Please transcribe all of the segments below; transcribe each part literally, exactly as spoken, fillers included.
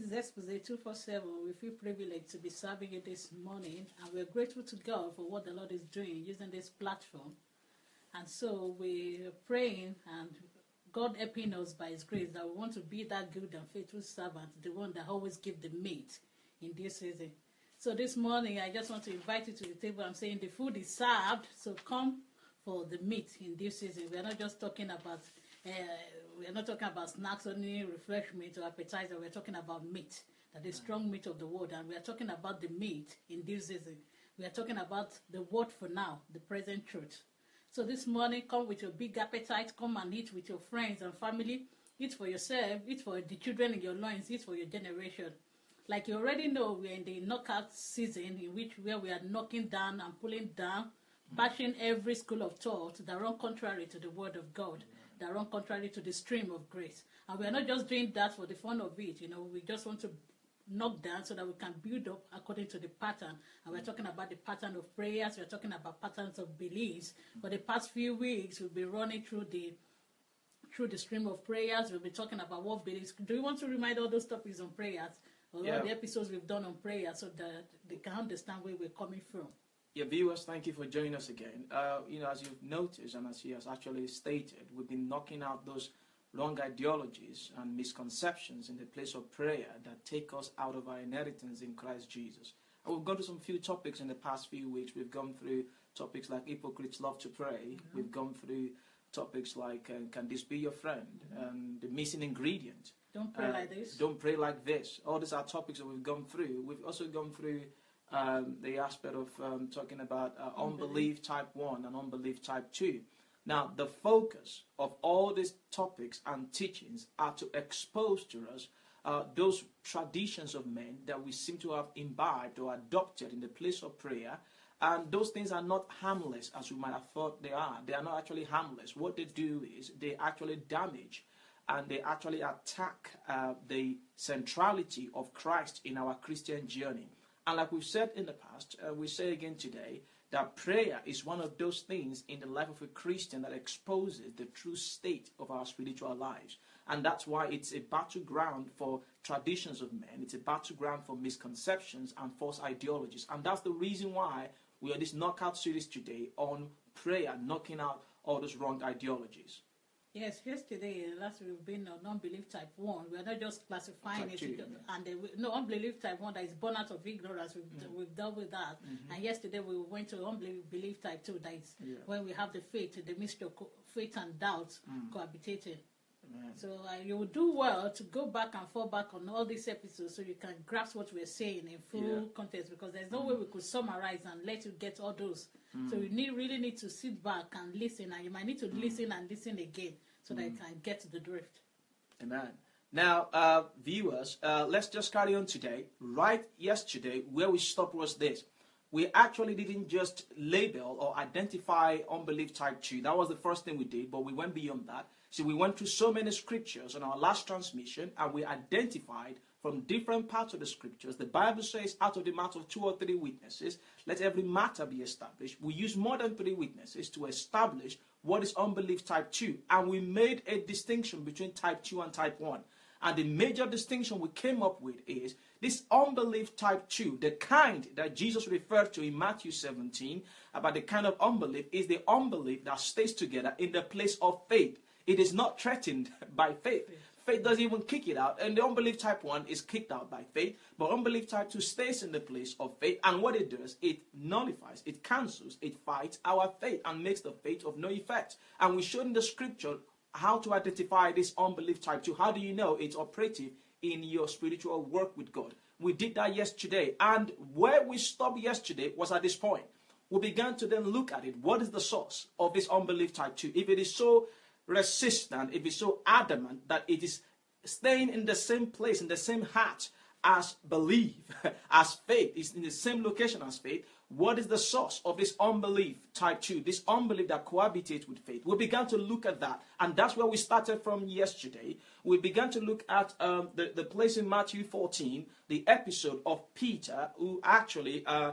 is Expose two forty-seven. We feel privileged to be serving you this morning, and we're grateful to God for what the Lord is doing using this platform. And so we're praying and God helping us by His grace that we want to be that good and faithful servant, the one that always gives the meat in this season. So this morning, I just want to invite you to the table. I'm saying the food is served, so come for the meat in this season. We are not just talking about uh, we are not talking about snacks or any refreshment or appetizer. We are talking about meat, that is strong meat of the word, and we are talking about the meat in this season. We are talking about the word for now, the present truth. So this morning, come with your big appetite. Come and eat with your friends and family. Eat for yourself. Eat for the children in your loins. Eat for your generation. Like you already know, we're in the knockout season in which where we are knocking down and pulling down, bashing every school of thought that run contrary to the word of God, that run contrary to the stream of grace. And we are not just doing that for the fun of it. You know, we just want to knock down so that we can build up according to the pattern. And we're talking about the pattern of prayers. We're talking about patterns of beliefs. For the past few weeks, we'll be running through the through the stream of prayers. We'll be talking about what beliefs. Do you want to remind all those topics on prayers? Or yeah. all the episodes we've done on prayer so that they can understand where we're coming from. Yeah, viewers, thank you for joining us again. Uh, you know, as you've noticed and as he has actually stated, we've been knocking out those wrong ideologies and misconceptions in the place of prayer that take us out of our inheritance in Christ Jesus. And we've gone to some few topics in the past few weeks. We've gone through topics like hypocrites love to pray. Mm-hmm. We've gone through topics like uh, can this be your friend? Mm-hmm. And the missing ingredient. Don't pray uh, like this. Don't pray like this. All these are topics that we've gone through. We've also gone through um, the aspect of um, talking about uh, unbelief. unbelief type one and unbelief type two. Now, the focus of all these topics and teachings are to expose to us uh, those traditions of men that we seem to have imbibed or adopted in the place of prayer. And those things are not harmless as we might have thought they are. They are not actually harmless. What they do is they actually damage and they actually attack uh, the centrality of Christ in our Christian journey. And like we've said in the past, uh, we say again today, that prayer is one of those things in the life of a Christian that exposes the true state of our spiritual lives. And that's why it's a battleground for traditions of men. It's a battleground for misconceptions and false ideologies. And that's the reason why we are this knockout series today on prayer, knocking out all those wrong ideologies. Yes, yesterday, last we've been on unbelief type one. We are not just classifying type it. Two, and uh, no, unbelief type one that is born out of ignorance. We've, mm. we've dealt with that. Mm-hmm. And yesterday we went to unbelief type two. That is yeah. when we have the faith, the mixture of faith and doubt mm. cohabitating. Amen. So uh, you will do well to go back and fall back on all these episodes so you can grasp what we're saying in full yeah. context, because there's no mm. way we could summarize and let you get all those. Mm. So you need really need to sit back and listen, and you might need to mm. listen and listen again so mm. that you can get to the drift. Amen. Now, uh, viewers, uh, let's just carry on today. Right yesterday, where we stopped was this. We actually didn't just label or identify unbelief type two. That was the first thing we did, but we went beyond that. So we went through so many scriptures on our last transmission, and we identified from different parts of the scriptures. The Bible says, out of the mouth of two or three witnesses, let every matter be established. We use more than three witnesses to establish what is unbelief type two. And we made a distinction between type two and type one. And the major distinction we came up with is this unbelief type two, the kind that Jesus referred to in Matthew seventeen, about the kind of unbelief, is the unbelief that stays together in the place of faith. It is not threatened by faith. Faith doesn't even kick it out. And the unbelief type one is kicked out by faith. But unbelief type two stays in the place of faith. And what it does, it nullifies, it cancels, it fights our faith and makes the faith of no effect. And we showed in the scripture how to identify this unbelief type two. How do you know it's operative in your spiritual work with God? We did that yesterday. And where we stopped yesterday was at this point. We began to then look at it. What is the source of this unbelief type two? If it is so resistant, if it's so adamant that it is staying in the same place, in the same heart as belief, as faith, is in the same location as faith, what is the source of this unbelief type two, this unbelief that cohabitates with faith? We began to look at that, and that's where we started from yesterday. We began to look at um, the, the place in Matthew fourteen, the episode of Peter, who actually uh,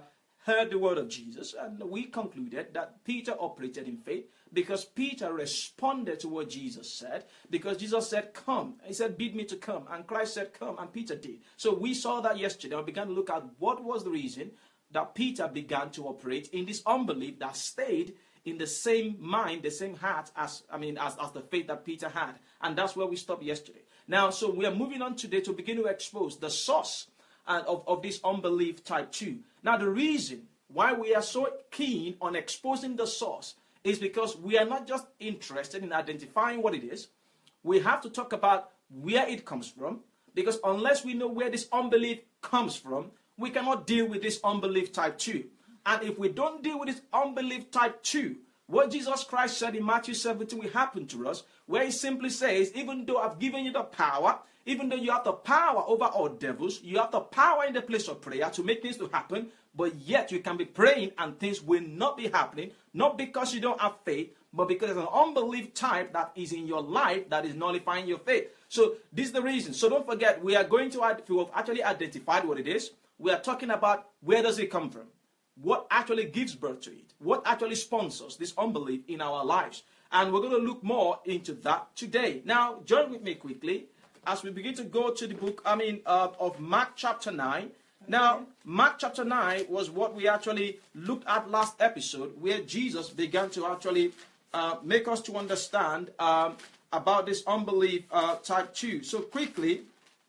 heard the word of Jesus, and we concluded that Peter operated in faith because Peter responded to what Jesus said, because Jesus said, come. He said, bid me to come. And Christ said, come, and Peter did. So we saw that yesterday. We began to look at what was the reason that Peter began to operate in this unbelief that stayed in the same mind, the same heart as, I mean, as, as the faith that Peter had. And that's where we stopped yesterday. Now, so we are moving on today to begin to expose the source uh, of, of this unbelief type two. Now, the reason why we are so keen on exposing the source is because we are not just interested in identifying what it is. We have to talk about where it comes from, because unless we know where this unbelief comes from, we cannot deal with this unbelief type two. And if we don't deal with this unbelief type two, what Jesus Christ said in Matthew seventeen will happen to us, where he simply says, even though I've given you the power, even though you have the power over all devils, you have the power in the place of prayer to make things to happen, but yet you can be praying and things will not be happening, not because you don't have faith, but because there's an unbelief type that is in your life that is nullifying your faith. So this is the reason. So don't forget, we are going to, if we have actually identified what it is, we are talking about where does it come from? What actually gives birth to it? What actually sponsors this unbelief in our lives? And we're going to look more into that today. Now, join with me quickly as we begin to go to the book, I mean, uh, of Mark chapter nine. Now, Mark chapter nine was what we actually looked at last episode, where Jesus began to actually uh, make us to understand um, about this unbelief uh, type two. So quickly,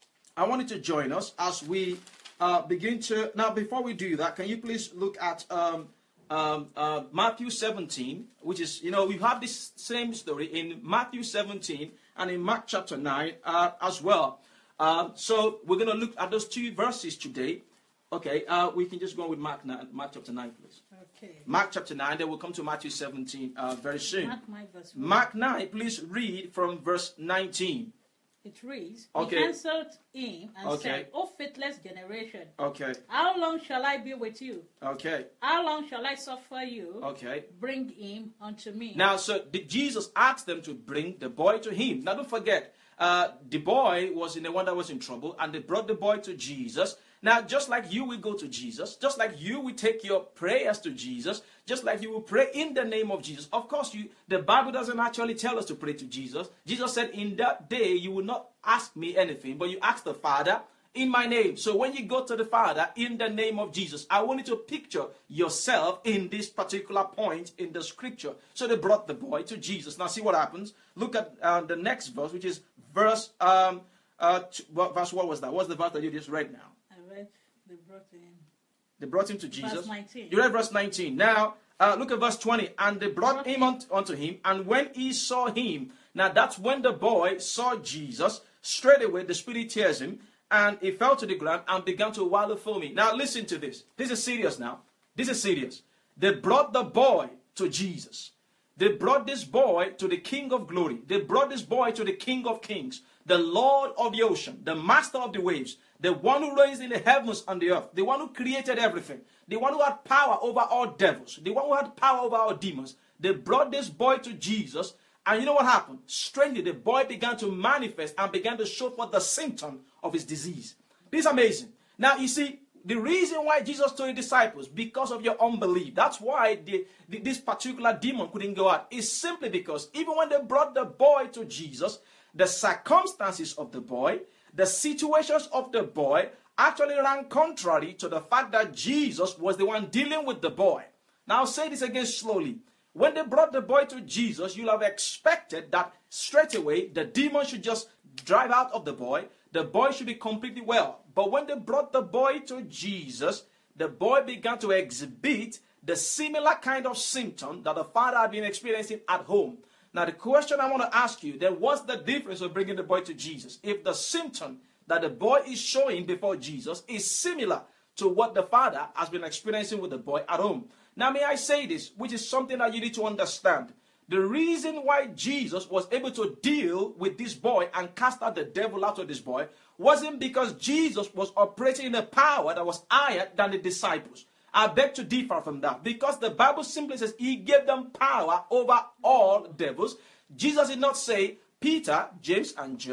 I wanted to join us as we uh, begin to... Now, before we do that, can you please look at um, um, uh, Matthew seventeen, which is, you know, we have this same story in Matthew seventeen and in Mark chapter nine uh, as well. Uh, so we're going to look at those two verses today. Okay, uh, we can just go with Mark, nine, Mark chapter nine, please. Okay. Mark chapter nine, then we'll come to Matthew seventeen uh, very soon. Mark nine, verse one. Mark nine, please read from verse nineteen. It reads, Okay. He answered him and Okay. said, O faithless generation, Okay, how long shall I be with you? okay, How long shall I suffer you? okay. Bring him unto me. Now, so did Jesus asked them to bring the boy to him. Now, don't forget, uh, the boy was in the one that was in trouble, and they brought the boy to Jesus. Now, just like you will go to Jesus, just like you will take your prayers to Jesus, just like you will pray in the name of Jesus. Of course, you the Bible doesn't actually tell us to pray to Jesus. Jesus said, in that day, you will not ask me anything, but you ask the Father in my name. So when you go to the Father in the name of Jesus, I want you to picture yourself in this particular point in the scripture. So they brought the boy to Jesus. Now, see what happens. Look at uh, the next verse, which is verse, um, uh, t- what, verse, what was that? What's the verse that you just read now? They brought him. They brought him to Jesus. Verse nineteen. You read verse nineteen. Now, uh, look at verse twenty. And they brought him un- unto him, and when he saw him, now that's when the boy saw Jesus, straightway the spirit tears him, and he fell to the ground and began to wallow foaming. Now, listen to this. This is serious now. This is serious. They brought the boy to Jesus. They brought this boy to the King of glory. They brought this boy to the King of kings, the Lord of the ocean, the master of the waves, the one who reigns in the heavens and the earth, the one who created everything, the one who had power over all devils, the one who had power over all demons. They brought this boy to Jesus, and you know what happened? Strangely, the boy began to manifest and began to show forth the symptom of his disease. This is amazing. Now, you see, the reason why Jesus told the disciples, because of your unbelief, that's why the, the, this particular demon couldn't go out, is simply because even when they brought the boy to Jesus, the circumstances of the boy, the situations of the boy actually ran contrary to the fact that Jesus was the one dealing with the boy. Now, I'll say this again slowly. When they brought the boy to Jesus, you'll have expected that straight away the demon should just drive out of the boy. The boy should be completely well. But when they brought the boy to Jesus, the boy began to exhibit the similar kind of symptom that the father had been experiencing at home. Now, the question I want to ask you, then what's the difference of bringing the boy to Jesus? If the symptom that the boy is showing before Jesus is similar to what the father has been experiencing with the boy at home. Now, may I say this, which is something that you need to understand. The reason why Jesus was able to deal with this boy and cast out the devil out of this boy wasn't because Jesus was operating in a power that was higher than the disciples. I beg to differ from that, because the Bible simply says he gave them power over all devils. Jesus did not say Peter, James, and John,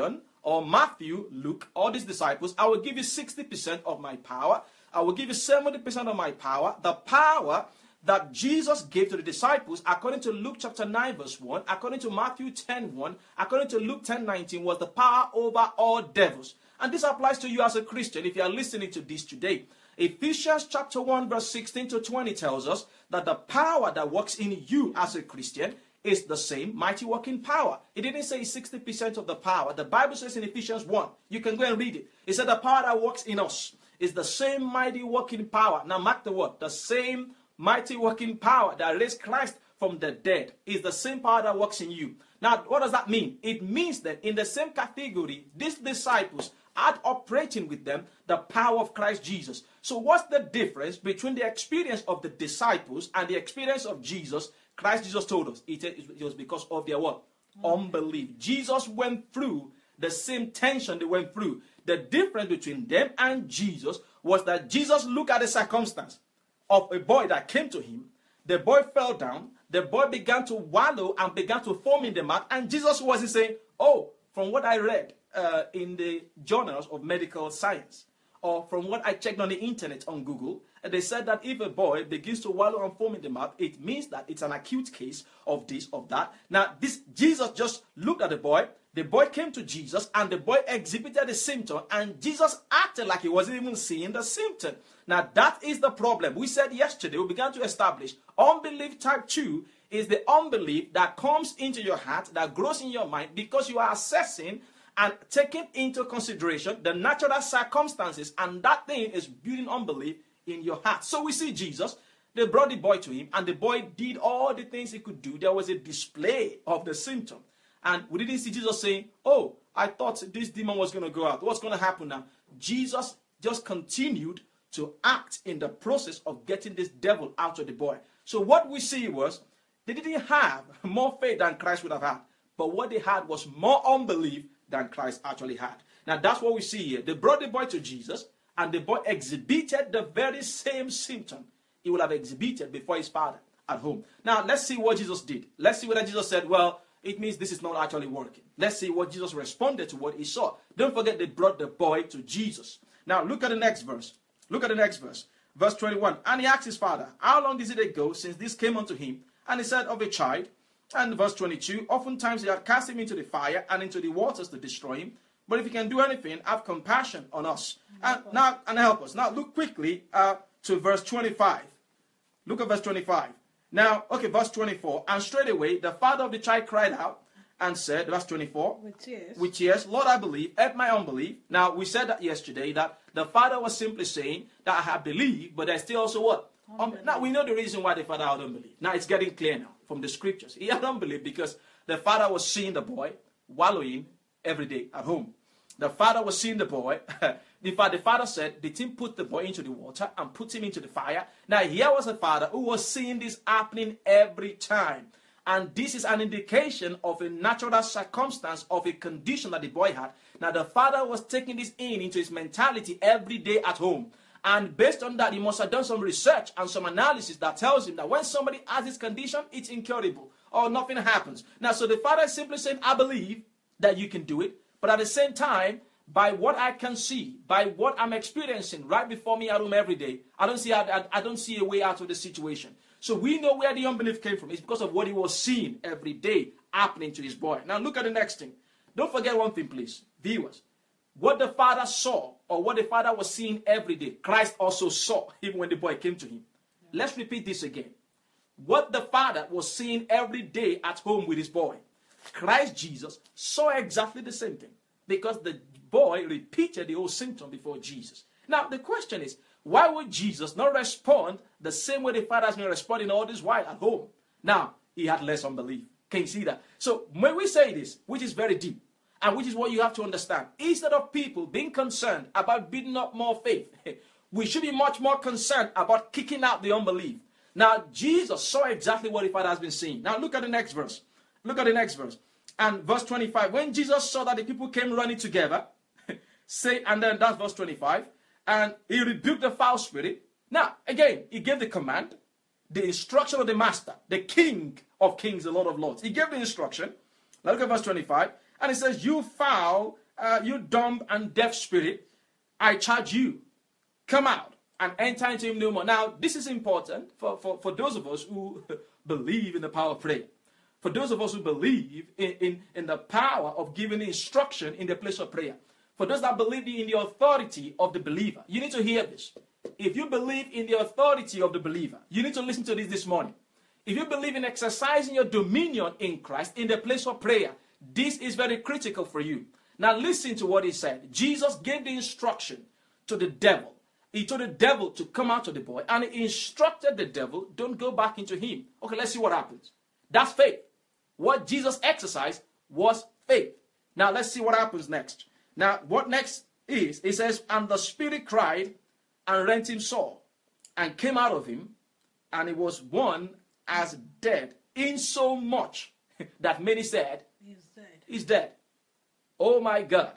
or Matthew, Luke, all these disciples, I will give you sixty percent of my power. I will give you seventy percent of my power. The power that Jesus gave to the disciples, according to Luke chapter nine, verse one, according to Matthew ten, one, according to Luke ten, nineteen, was the power over all devils. And this applies to you as a Christian if you are listening to this today. Ephesians chapter one, verse sixteen to twenty tells us that the power that works in you as a Christian is the same mighty working power. It didn't say sixty percent of the power. The Bible says in Ephesians one, you can go and read it. It said the power that works in us is the same mighty working power. Now mark the word, the same mighty working power that raised Christ from the dead is the same power that works in you. Now, what does that mean? It means that in the same category, these disciples had operating with them the power of Christ Jesus. So what's the difference between the experience of the disciples and the experience of Jesus? Christ Jesus told us it, it was because of their what? Unbelief. Jesus went through the same tension they went through. The difference between them and Jesus was that Jesus looked at the circumstance of a boy that came to him. The boy fell down. The boy began to wallow and began to foam in the mouth. And Jesus wasn't saying, oh, from what I read uh, in the journals of medical science, or from what I checked on the internet on Google, they said that if a boy begins to wallow and foam in the mouth, it means that it's an acute case of this, of that. Now, this Jesus just looked at the boy. The boy came to Jesus, and the boy exhibited a symptom, and Jesus acted like he wasn't even seeing the symptom. Now, that is the problem. We said yesterday, we began to establish unbelief type two is the unbelief that comes into your heart, that grows in your mind, because you are assessing and taking into consideration the natural circumstances, and that thing is building unbelief in your heart. So we see Jesus, they brought the boy to him, and the boy did all the things he could do. There was a display of the symptom. And we didn't see Jesus saying, oh, I thought this demon was going to go out. What's going to happen now? Jesus just continued to act in the process of getting this devil out of the boy. So what we see was, they didn't have more faith than Christ would have had. But what they had was more unbelief than Christ actually had. Now that's what we see here. They brought the boy to Jesus, and the boy exhibited the very same symptom he would have exhibited before his father at home. Now let's see what Jesus did. Let's see whether Jesus said, well, it means this is not actually working. Let's see what Jesus responded to what he saw. Don't forget they brought the boy to Jesus. Now look at the next verse. Look at the next verse. Verse twenty-one. And he asked his father, how long is it ago since this came unto him? And he said, of a child. And verse twenty-two. Oftentimes he had cast him into the fire and into the waters to destroy him. But if he can do anything, have compassion on us. And now and help us. Now look quickly uh, to verse twenty-five. Look at verse twenty-five. Now, okay, verse twenty-four. And straightway the father of the child cried out and said, verse twenty-four, With tears. with tears, Lord, I believe, help my unbelief. Now, we said that yesterday, that the father was simply saying that I have believed, but there's still also what? Um, now, we know the reason why the father had unbelief. Now, it's getting clear now from the scriptures. He had unbelief because the father was seeing the boy wallowing every day at home. The father was seeing the boy. In fact, the father said, did him put the boy into the water and put him into the fire? Now, here was a father who was seeing this happening every time. And this is an indication of a natural circumstance of a condition that the boy had. Now, the father was taking this in into his mentality every day at home. And based on that, he must have done some research and some analysis that tells him that when somebody has this condition, it's incurable or nothing happens. Now, so the father is simply saying, I believe that you can do it. But at the same time, by what I can see, by what I'm experiencing right before me at home every day, I don't see I, I don't see a way out of the situation. So we know where the unbelief came from. It's because of what he was seeing every day happening to his boy. Now look at the next thing. Don't forget one thing, please, viewers. What the father saw, or what the father was seeing every day, Christ also saw even when the boy came to him. Yeah. Let's repeat this again. What the father was seeing every day at home with his boy, Christ Jesus saw exactly the same thing, because the boy repeated the whole symptom before Jesus. Now, the question is, why would Jesus not respond the same way the father has been responding all this while at home? Now, he had less unbelief. Can you see that? So, when we say this, which is very deep, and which is what you have to understand, instead of people being concerned about building up more faith, we should be much more concerned about kicking out the unbelief. Now, Jesus saw exactly what the father has been seeing. Now, look at the next verse. Look at the next verse. And verse twenty-five, when Jesus saw that the people came running together, say, and then that's verse twenty-five, and he rebuked the foul spirit. Now, again, he gave the command, the instruction of the master, the King of kings, the Lord of lords. He gave the instruction. Now look at verse twenty-five, and it says, you foul uh, you dumb and deaf spirit, I charge you, come out and enter into him no more. Now, this is important for, for, for those of us who believe in the power of prayer. For those of us who believe in, in, in the power of giving instruction in the place of prayer. For those that believe in the authority of the believer. You need to hear this. If you believe in the authority of the believer, you need to listen to this this morning. If you believe in exercising your dominion in Christ in the place of prayer, this is very critical for you. Now listen to what he said. Jesus gave the instruction to the devil. He told the devil to come out of the boy, and he instructed the devil, don't go back into him. Okay, let's see what happens. That's faith. What Jesus exercised was faith. Now let's see what happens next. Now what next is, it says, and the spirit cried and rent him sore, and came out of him, and it was one as dead, insomuch that many said, He's dead. He's dead. Oh my God.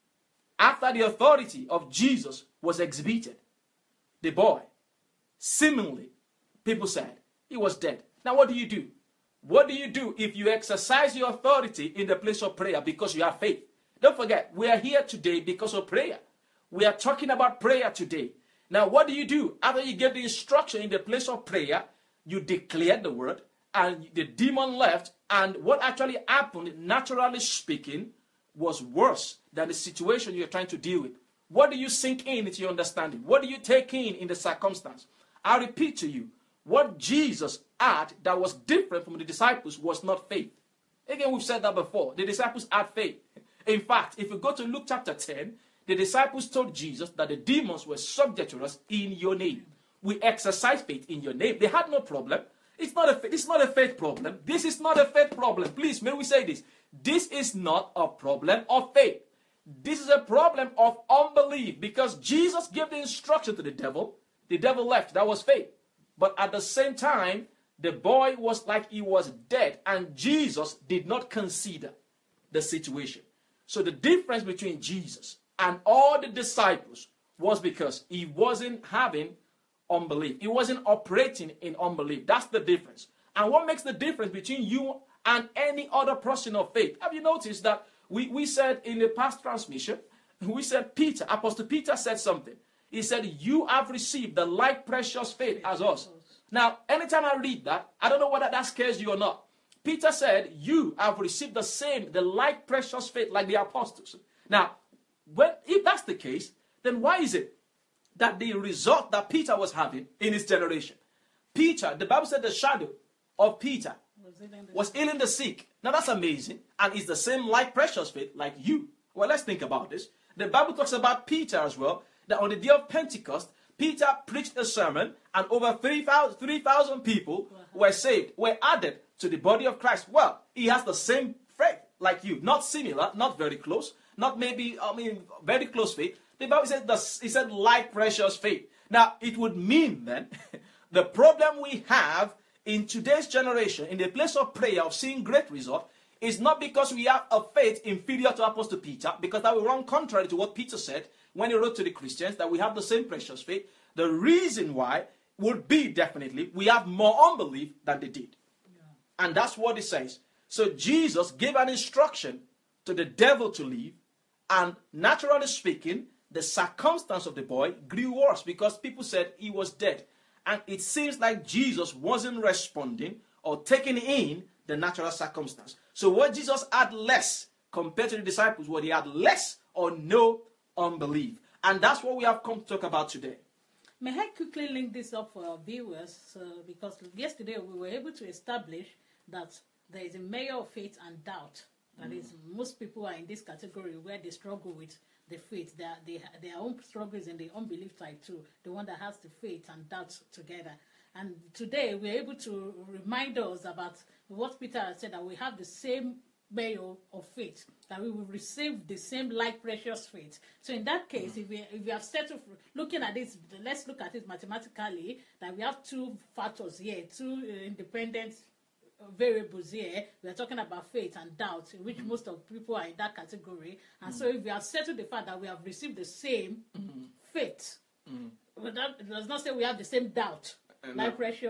After the authority of Jesus was exhibited, the boy, seemingly, people said, he was dead. Now what do you do? What do you do if you exercise your authority in the place of prayer because you have faith? Don't forget, we are here today because of prayer. We are talking about prayer today. Now, what do you do? After you get the instruction in the place of prayer, you declared the word, and the demon left, and what actually happened, naturally speaking, was worse than the situation you're trying to deal with. What do you sink in into your understanding? What do you take in in the circumstance? I repeat to you, what Jesus had that was different from the disciples was not faith. Again, we've said that before. The disciples had faith. In fact, if you go to Luke chapter ten, the disciples told Jesus that the demons were subject to us in your name. We exercise faith in your name. They had no problem. It's not a, it's not a faith problem. This is not a faith problem. Please, may we say this. This is not a problem of faith. This is a problem of unbelief, because Jesus gave the instruction to the devil. The devil left. That was faith. But at the same time, the boy was like he was dead, and Jesus did not consider the situation. So the difference between Jesus and all the disciples was because he wasn't having unbelief. He wasn't operating in unbelief. That's the difference. And what makes the difference between you and any other person of faith? Have you noticed that we, we said in the past transmission, we said Peter, Apostle Peter said something. He said, you have received the like precious faith as us. Now, anytime I read that, I don't know whether that scares you or not. Peter said, you have received the same, the like precious faith like the apostles. Now, when, if that's the case, then why is it that the result that Peter was having in his generation, Peter, the Bible said the shadow of Peter was healing the sick. Now that's amazing. And it's the same like precious faith like you. Well, let's think about this. The Bible talks about Peter as well, that on the day of Pentecost, Peter preached a sermon, and over three thousand people were saved, were added to the body of Christ. Well, he has the same faith like you. Not similar, not very close, not maybe, I mean, very close faith. The Bible said, the, he said, like precious faith. Now, it would mean then, the problem we have in today's generation, in the place of prayer, of seeing great result, is not because we have a faith inferior to Apostle Peter, because that will run contrary to what Peter said when he wrote to the Christians, that we have the same precious faith. The reason why would be definitely we have more unbelief than they did. Yeah. And that's what it says. So Jesus gave an instruction to the devil to leave, and naturally speaking, the circumstance of the boy grew worse because people said he was dead. And it seems like Jesus wasn't responding or taking in the natural circumstance. So what Jesus had less compared to the disciples, what he had less or no unbelief. And that's what we have come to talk about today. May I quickly link this up for our viewers? Uh, because yesterday we were able to establish that there is a measure of faith and doubt. That mm. is, most people are in this category where they struggle with the faith. Their, they, their own struggles in the unbelief type too. The one that has the faith and doubt together. And today we're able to remind us about what Peter has said, that we have the same measure of faith, that we will receive the same like precious faith. So in that case, mm. if we if we have settled for looking at this, let's look at it mathematically, that we have two factors here, two uh, independent variables here. We are talking about faith and doubt, in which mm. most of people are in that category. And mm. so if we have settled the fact that we have received the same mm. faith, mm. but that does not say we have the same doubt, uh, like no. precious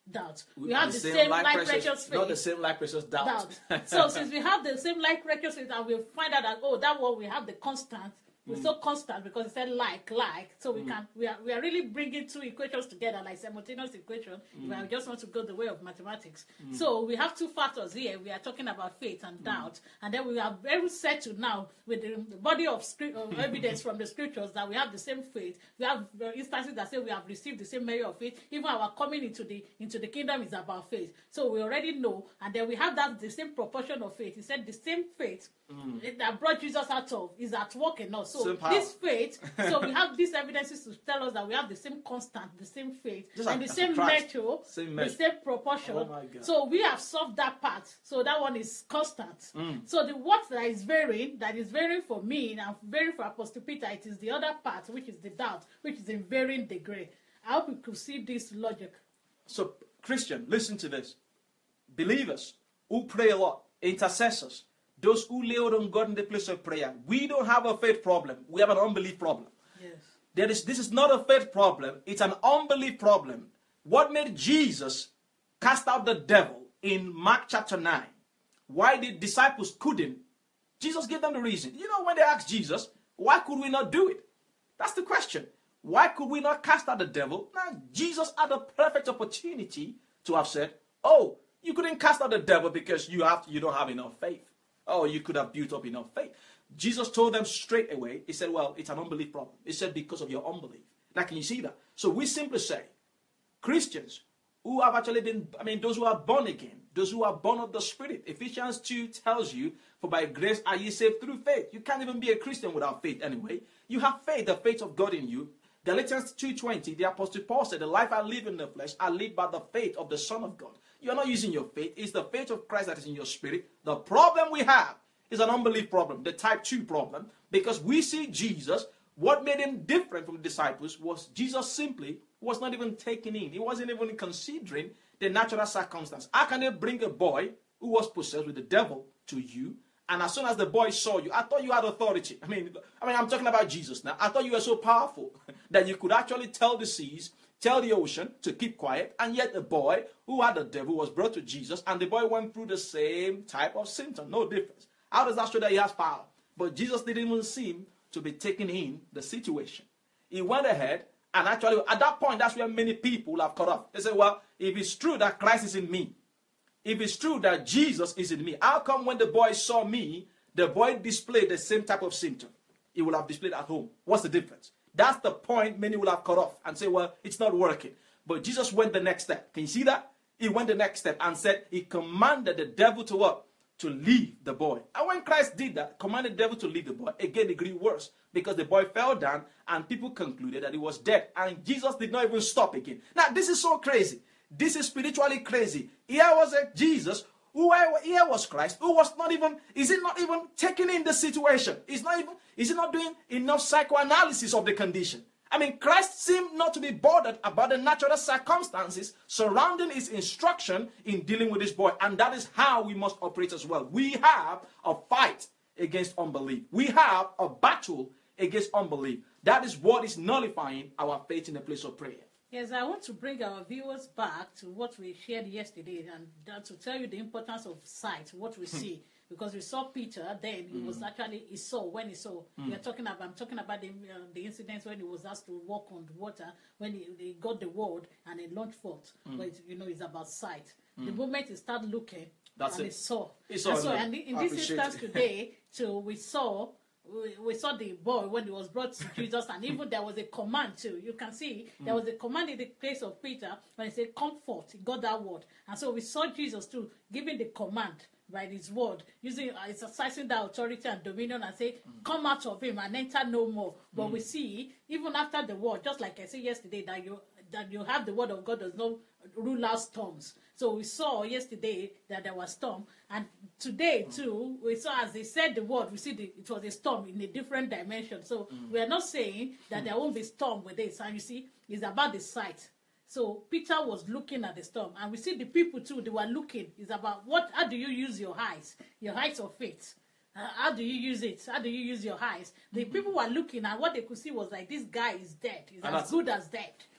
doubt. We, we have the same, same like, like precious, precious faith. Not the same like precious doubt. doubt. So since we have the same like precious faith, and we find out that, oh, that one we have the constant, we're mm. so constant because it said like, like. So we mm. can, we are, we are really bringing two equations together, like simultaneous equation, mm. if I just want to go the way of mathematics. Mm. So we have two factors here. We are talking about faith and doubt. Mm. And then we are very settled now with the, the body of, script, of evidence from the scriptures that we have the same faith. We have instances that say we have received the same measure of faith. Even our coming into the into the kingdom is about faith. So we already know. And then we have that the same proportion of faith. He said the same faith mm. that brought Jesus out of is at work in us. So this faith, so we have these evidences to tell us that we have the same constant, the same faith, Just and like, the same measure, same the same proportion. Oh so we have solved that part. So that one is constant. Mm. So the what that is varying, that is varying for me and varying for Apostle Peter, it is the other part, which is the doubt, which is in varying degree. I hope you could see this logic. So, Christian, listen to this. Believers who pray a lot, intercessors, those who lay out on God in the place of prayer, we don't have a faith problem. We have an unbelief problem. Yes. There is, this is not a faith problem. It's an unbelief problem. What made Jesus cast out the devil in Mark chapter nine? Why the disciples couldn't? Jesus gave them the reason. You know, when they asked Jesus, why could we not do it? That's the question. Why could we not cast out the devil? Now, Jesus had a perfect opportunity to have said, oh, you couldn't cast out the devil because you have you don't have enough faith. Oh, you could have built up enough faith. Jesus told them straight away. He said, well, it's an unbelief problem. He said, because of your unbelief. Now, can you see that? So we simply say, Christians who have actually been, I mean, those who are born again, those who are born of the Spirit. Ephesians two tells you, for by grace are ye saved through faith. You can't even be a Christian without faith anyway. You have faith, the faith of God in you. Galatians two twenty, the Apostle Paul said, the life I live in the flesh, I live by the faith of the Son of God. You're not using your faith. It's the faith of Christ that is in your spirit. The problem we have is an unbelief problem, the type two problem, because we see Jesus. What made him different from the disciples was Jesus simply was not even taken in. He wasn't even considering the natural circumstance. How can they bring a boy who was possessed with the devil to you, and as soon as the boy saw you, I thought you had authority. I mean, I mean, I'm talking about Jesus now. I thought you were so powerful that you could actually tell the seas, tell the ocean to keep quiet, and yet the boy who had the devil was brought to Jesus, and the boy went through the same type of symptom, no difference. How does that show that he has power? But Jesus didn't even seem to be taking in the situation. He went ahead, and actually, at that point, that's where many people have caught up. They say, well, if it's true that Christ is in me, if it's true that Jesus is in me, how come when the boy saw me, the boy displayed the same type of symptom he will have displayed at home? What's the difference? That's the point many will have cut off and say, well, it's not working. But Jesus went the next step. Can you see that? He went the next step and said he commanded the devil to what? To leave the boy. And when Christ did that, commanded the devil to leave the boy, again it grew worse because the boy fell down and people concluded that he was dead. And Jesus did not even stop again. Now, this is so crazy. This is spiritually crazy. Here was a Jesus, who here was Christ, who was not even, is it not even taking in the situation? Is not even, is he not doing enough psychoanalysis of the condition? I mean, Christ seemed not to be bothered about the natural circumstances surrounding his instruction in dealing with this boy. And that is how we must operate as well. We have a fight against unbelief. We have a battle against unbelief. That is what is nullifying our faith in the place of prayer. Yes, I want to bring our viewers back to what we shared yesterday and that to tell you the importance of sight, what we see. Because we saw Peter, then he mm. was actually, he saw, when he saw, mm. we are talking about, I'm talking about the, uh, the incidents when he was asked to walk on the water, when he, he got the word and he launched forth. Mm. But, it, you know, it's about sight. Mm. The moment he started looking, That's and it. he saw. He saw and, so, and in this instance today, too, we saw, we, we saw the boy when he was brought to Jesus, and even there was a command too. You can see there was a command in the place of Peter when he said, come forth. He got that word. And so we saw Jesus too, giving the command by his word, using, uh, exercising that authority and dominion and say, mm. come out of him and enter no more. But mm. we see, even after the word, just like I said yesterday, that you that you have the word of God does not rule out storms. So we saw yesterday that there was storm, and today mm. too, we saw as they said the word, we see the, it was a storm in a different dimension. So mm. we are not saying that mm. there won't be storm with this, and you see, it's about the sight. So Peter was looking at the storm, and we see the people too, they were looking. It's about what, how do you use your eyes, your eyes of faith? Uh, how do you use it? How do you use your eyes? The mm-hmm. people were looking, and what they could see was like, this guy is dead. He's and as good as dead.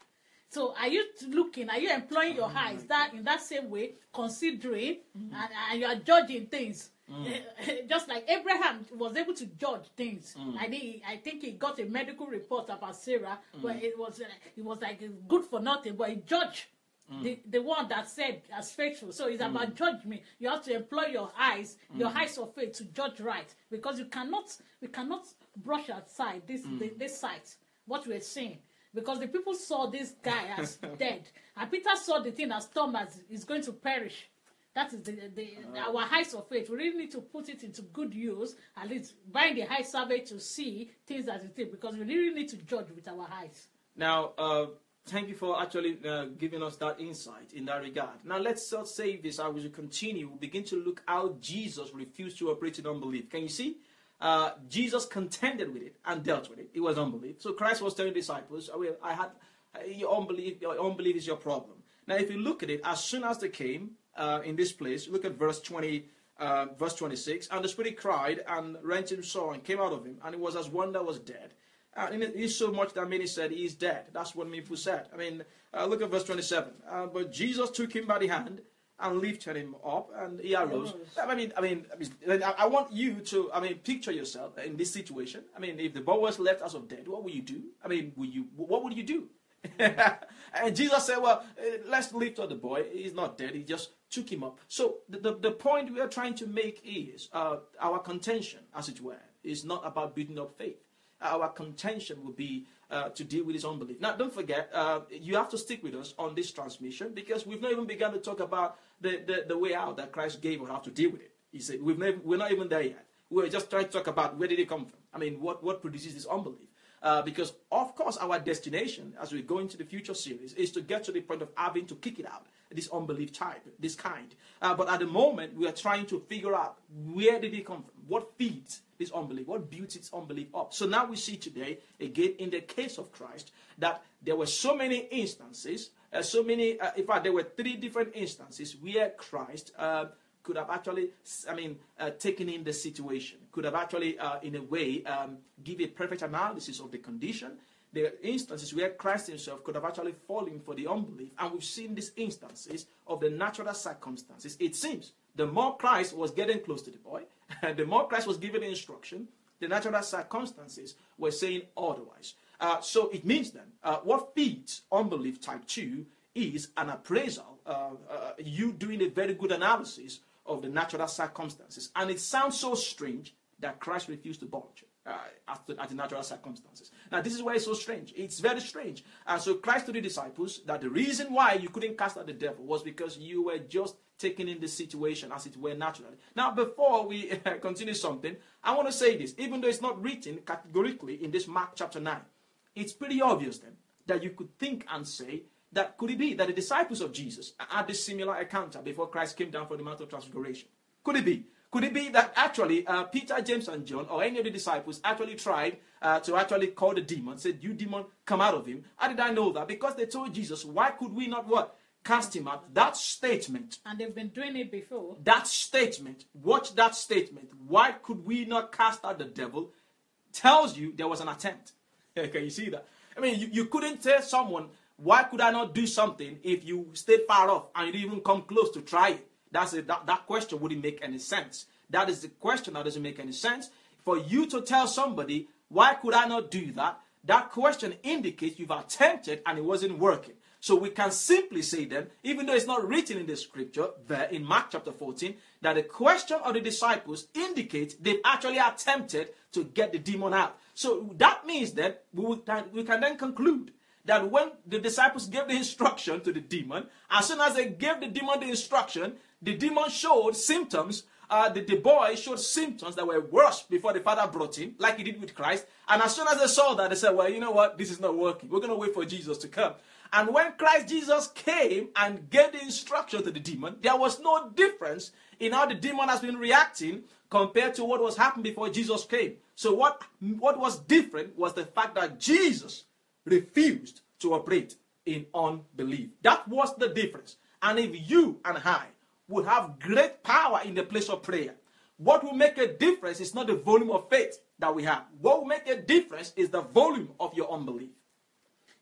So are you looking, are you employing your eyes that in that same way, considering mm-hmm. and, and you are judging things? Mm. Just like Abraham was able to judge things. Mm. I think I think he got a medical report about Sarah, mm. but it was uh, it was like good for nothing. But he judged mm. the, the one that said as faithful. So it's mm. about judgment. You have to employ your eyes, mm. your eyes of faith to judge right, because you cannot we cannot brush aside this mm. the, this sight what we're seeing. Because the people saw this guy as dead. And Peter saw the thing as Thomas is going to perish. That is the, the uh, our eyes of faith. We really need to put it into good use, at least bind the eye survey to see things as it is, because we really need to judge with our eyes. Now, uh, thank you for actually uh, giving us that insight in that regard. Now, let's not say this as we continue. We'll begin to look how Jesus refused to operate in unbelief. Can you see? Uh, Jesus contended with it and dealt with it. It was unbelief. So Christ was telling the disciples, oh, well, I had uh, your unbelief. Your unbelief is your problem. Now, if you look at it, as soon as they came uh, in this place, look at verse twenty, uh, verse twenty-six. And the Spirit cried and rent him sore and came out of him, and it was as one that was dead. And it is so much that many said he is dead. That's what many people said. I mean, uh, look at verse twenty-seven. Uh, but Jesus took him by the hand and lifted him up, and he arose. I mean, I mean, I mean, I want you to, I mean, picture yourself in this situation. I mean, if the boy was left as of dead, what would you do? I mean, would you, what would you do? And Jesus said, well, let's lift up the boy. He's not dead. He just took him up. So the, the, the point we are trying to make is uh, our contention, as it were, is not about building up faith. Our contention will be uh, to deal with his unbelief. Now, don't forget, uh, you have to stick with us on this transmission, because we've not even begun to talk about the, the, the way out that Christ gave us how to deal with it. He said, we've never, we're not even there yet. We're just trying to talk about where did it come from. I mean, what, what produces this unbelief? Uh, because, of course, our destination, as we go into the future series, is to get to the point of having to kick it out, this unbelief type, this kind. Uh, but at the moment, we are trying to figure out where did it come from? What feeds this unbelief? What builds its unbelief up? So now we see today, again, in the case of Christ, that there were so many instances, uh, so many, uh, in fact, there were three different instances where Christ uh, could have actually, I mean, uh, taken in the situation, could have actually, uh, in a way, um, give a perfect analysis of the condition. There are instances where Christ himself could have actually fallen for the unbelief, and we've seen these instances of the natural circumstances. It seems the more Christ was getting close to the boy, the more Christ was giving the the natural circumstances were saying otherwise. Uh, so it means then, uh, what feeds unbelief type two is an appraisal, uh, uh, you doing a very good analysis of the natural circumstances. And it sounds so strange that Christ refused to budge uh, at, the, at the natural circumstances. Now, this is why it's so strange. It's very strange. And so Christ told the disciples that the reason why you couldn't cast out the devil was because you were just taking in the situation as it were naturally. Now, before we uh, continue something, I want to say this. Even though it's not written categorically in this Mark chapter nine, it's pretty obvious then that you could think and say that could it be that the disciples of Jesus had this similar encounter before Christ came down from the Mount of Transfiguration? Could it be? Could it be that actually uh, Peter, James, and John, or any of the disciples, actually tried uh, to actually call the demon, said, you demon, come out of him? How did I know that? Because they told Jesus, why could we not what? Cast him out. That statement. And they've been doing it before. That statement, watch that statement. Why could we not cast out the devil? Tells you there was an attempt. Can you see that? I mean, you, you couldn't tell someone, why could I not do something if you stayed far off and you didn't even come close to try it? That's a, that, that question wouldn't make any sense. That is the question that doesn't make any sense. For you to tell somebody, why could I not do that? That question indicates you've attempted and it wasn't working. So we can simply say then, even though it's not written in the scripture there in Mark chapter fourteen, that the question of the disciples indicates they've actually attempted to get the demon out. So that means that we, will, we can then conclude that when the disciples gave the instruction to the demon, as soon as they gave the demon the instruction, the demon showed symptoms. Uh, the, the boy showed symptoms that were worse before the father brought him, like he did with Christ. And as soon as they saw that, they said, well, you know what? This is not working. We're going to wait for Jesus to come. And when Christ Jesus came and gave the instruction to the demon, there was no difference in how the demon has been reacting compared to what was happening before Jesus came. So what, what was different was the fact that Jesus refused to operate in unbelief. That was the difference. And if you and I would have great power in the place of prayer, what will make a difference is not the volume of faith that we have. What will make a difference is the volume of your unbelief.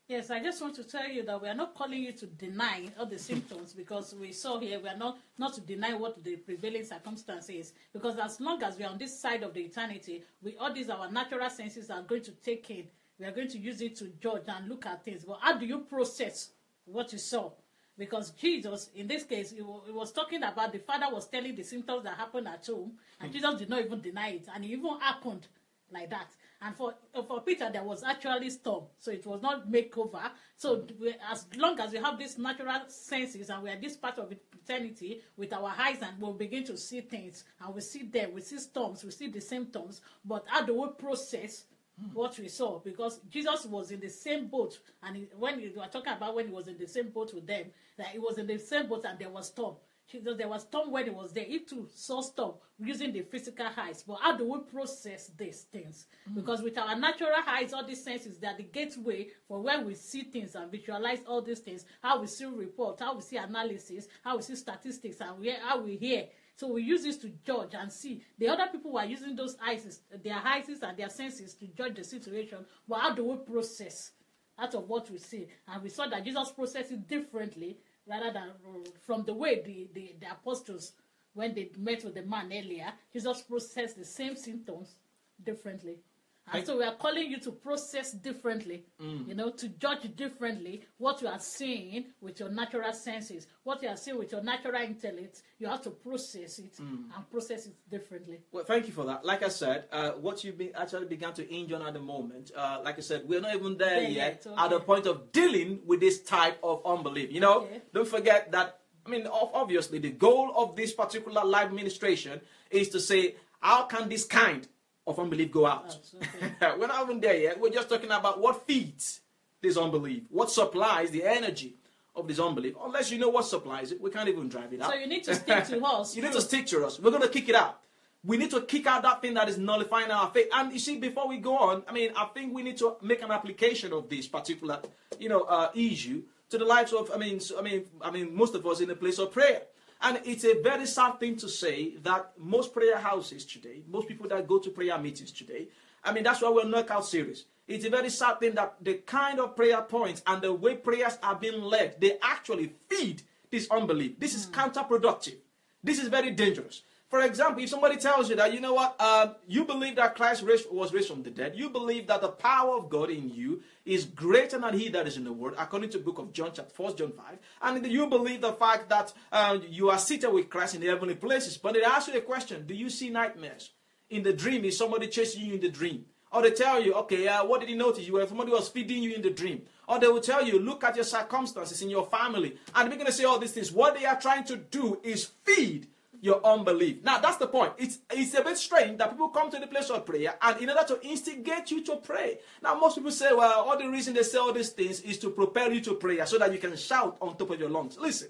Yes, I just want to tell you that we are not calling you to deny all the symptoms, because we saw here we are not not to deny what the prevailing circumstance is, because as long as we are on this side of the eternity, we all these our natural senses are going to take in. We are going to use it to judge and look at things. But how do you process what you saw? Because Jesus, in this case, he was talking about the Father was telling the symptoms that happened at home, and Jesus did not even deny it, and it even happened like that. And for for Peter, there was actually storm, so it was not makeover. So we, as long as we have these natural senses and we are this part of eternity with our eyes, and we'll begin to see things, and we see them, we see storms, we see the symptoms. But how do we process what we saw? Because Jesus was in the same boat, and he, when we were talking about when he was in the same boat with them, that he was in the same boat and there was storm. So there was storm when he was there. He too saw storm using the physical eyes. But how do we process these things? Mm. Because with our natural eyes, all these senses, they are the gateway for when we see things and visualize all these things. How we see report, how we see analysis, how we see statistics, and we, how we hear. So we use this to judge and see. The other people were using those eyes, their eyes and their senses to judge the situation. But how do we process out of what we see? And we saw that Jesus processed it differently, rather than uh, from the way the, the, the apostles, when they met with the man earlier, Jesus processed the same symptoms differently. And I, so we are calling you to process differently, mm. you know, to judge differently what you are seeing with your natural senses, what you are seeing with your natural intellect. You have to process it mm. and process it differently. Well, thank you for that. Like I said, uh, what you be actually began to hinge on at the moment, uh, like I said, we're not even there yeah, yet okay. at the point of dealing with this type of unbelief. You know, okay. Don't forget that, I mean, obviously, the goal of this particular live administration is to say, how can this kind of unbelief go out? Okay. We're not even there yet. We're just talking about what feeds this unbelief, what supplies the energy of this unbelief. Unless you know what supplies it, we can't even drive it out. So you need to stick to us. You need to stick to us. We're going to kick it out. We need to kick out that thing that is nullifying our faith. And you see, before we go on, I mean, I think we need to make an application of this particular, you know, uh, issue to the lives of, I mean, I mean, I mean, most of us in a place of prayer. And it's a very sad thing to say that most prayer houses today, most people that go to prayer meetings today, I mean, that's why we're knockout series. It's a very sad thing that the kind of prayer points and the way prayers are being led, they actually feed this unbelief. This is mm. counterproductive. This is very dangerous. For example, if somebody tells you that, you know what, uh, you believe that Christ was raised from the dead, you believe that the power of God in you is greater than he that is in the world, according to the book of John, chapter First John five, and you believe the fact that uh, you are seated with Christ in the heavenly places, but they ask you the question, do you see nightmares? In the dream, is somebody chasing you in the dream? Or they tell you, okay, uh, what did you notice? You were somebody was feeding you in the dream. Or they will tell you, look at your circumstances in your family, and they're going to say all these things. What they are trying to do is feed your unbelief. Now, that's the point. It's, it's a bit strange that people come to the place of prayer and in order to instigate you to pray. Now, most people say, well, all the reason they say all these things is to prepare you to prayer so that you can shout on top of your lungs. Listen,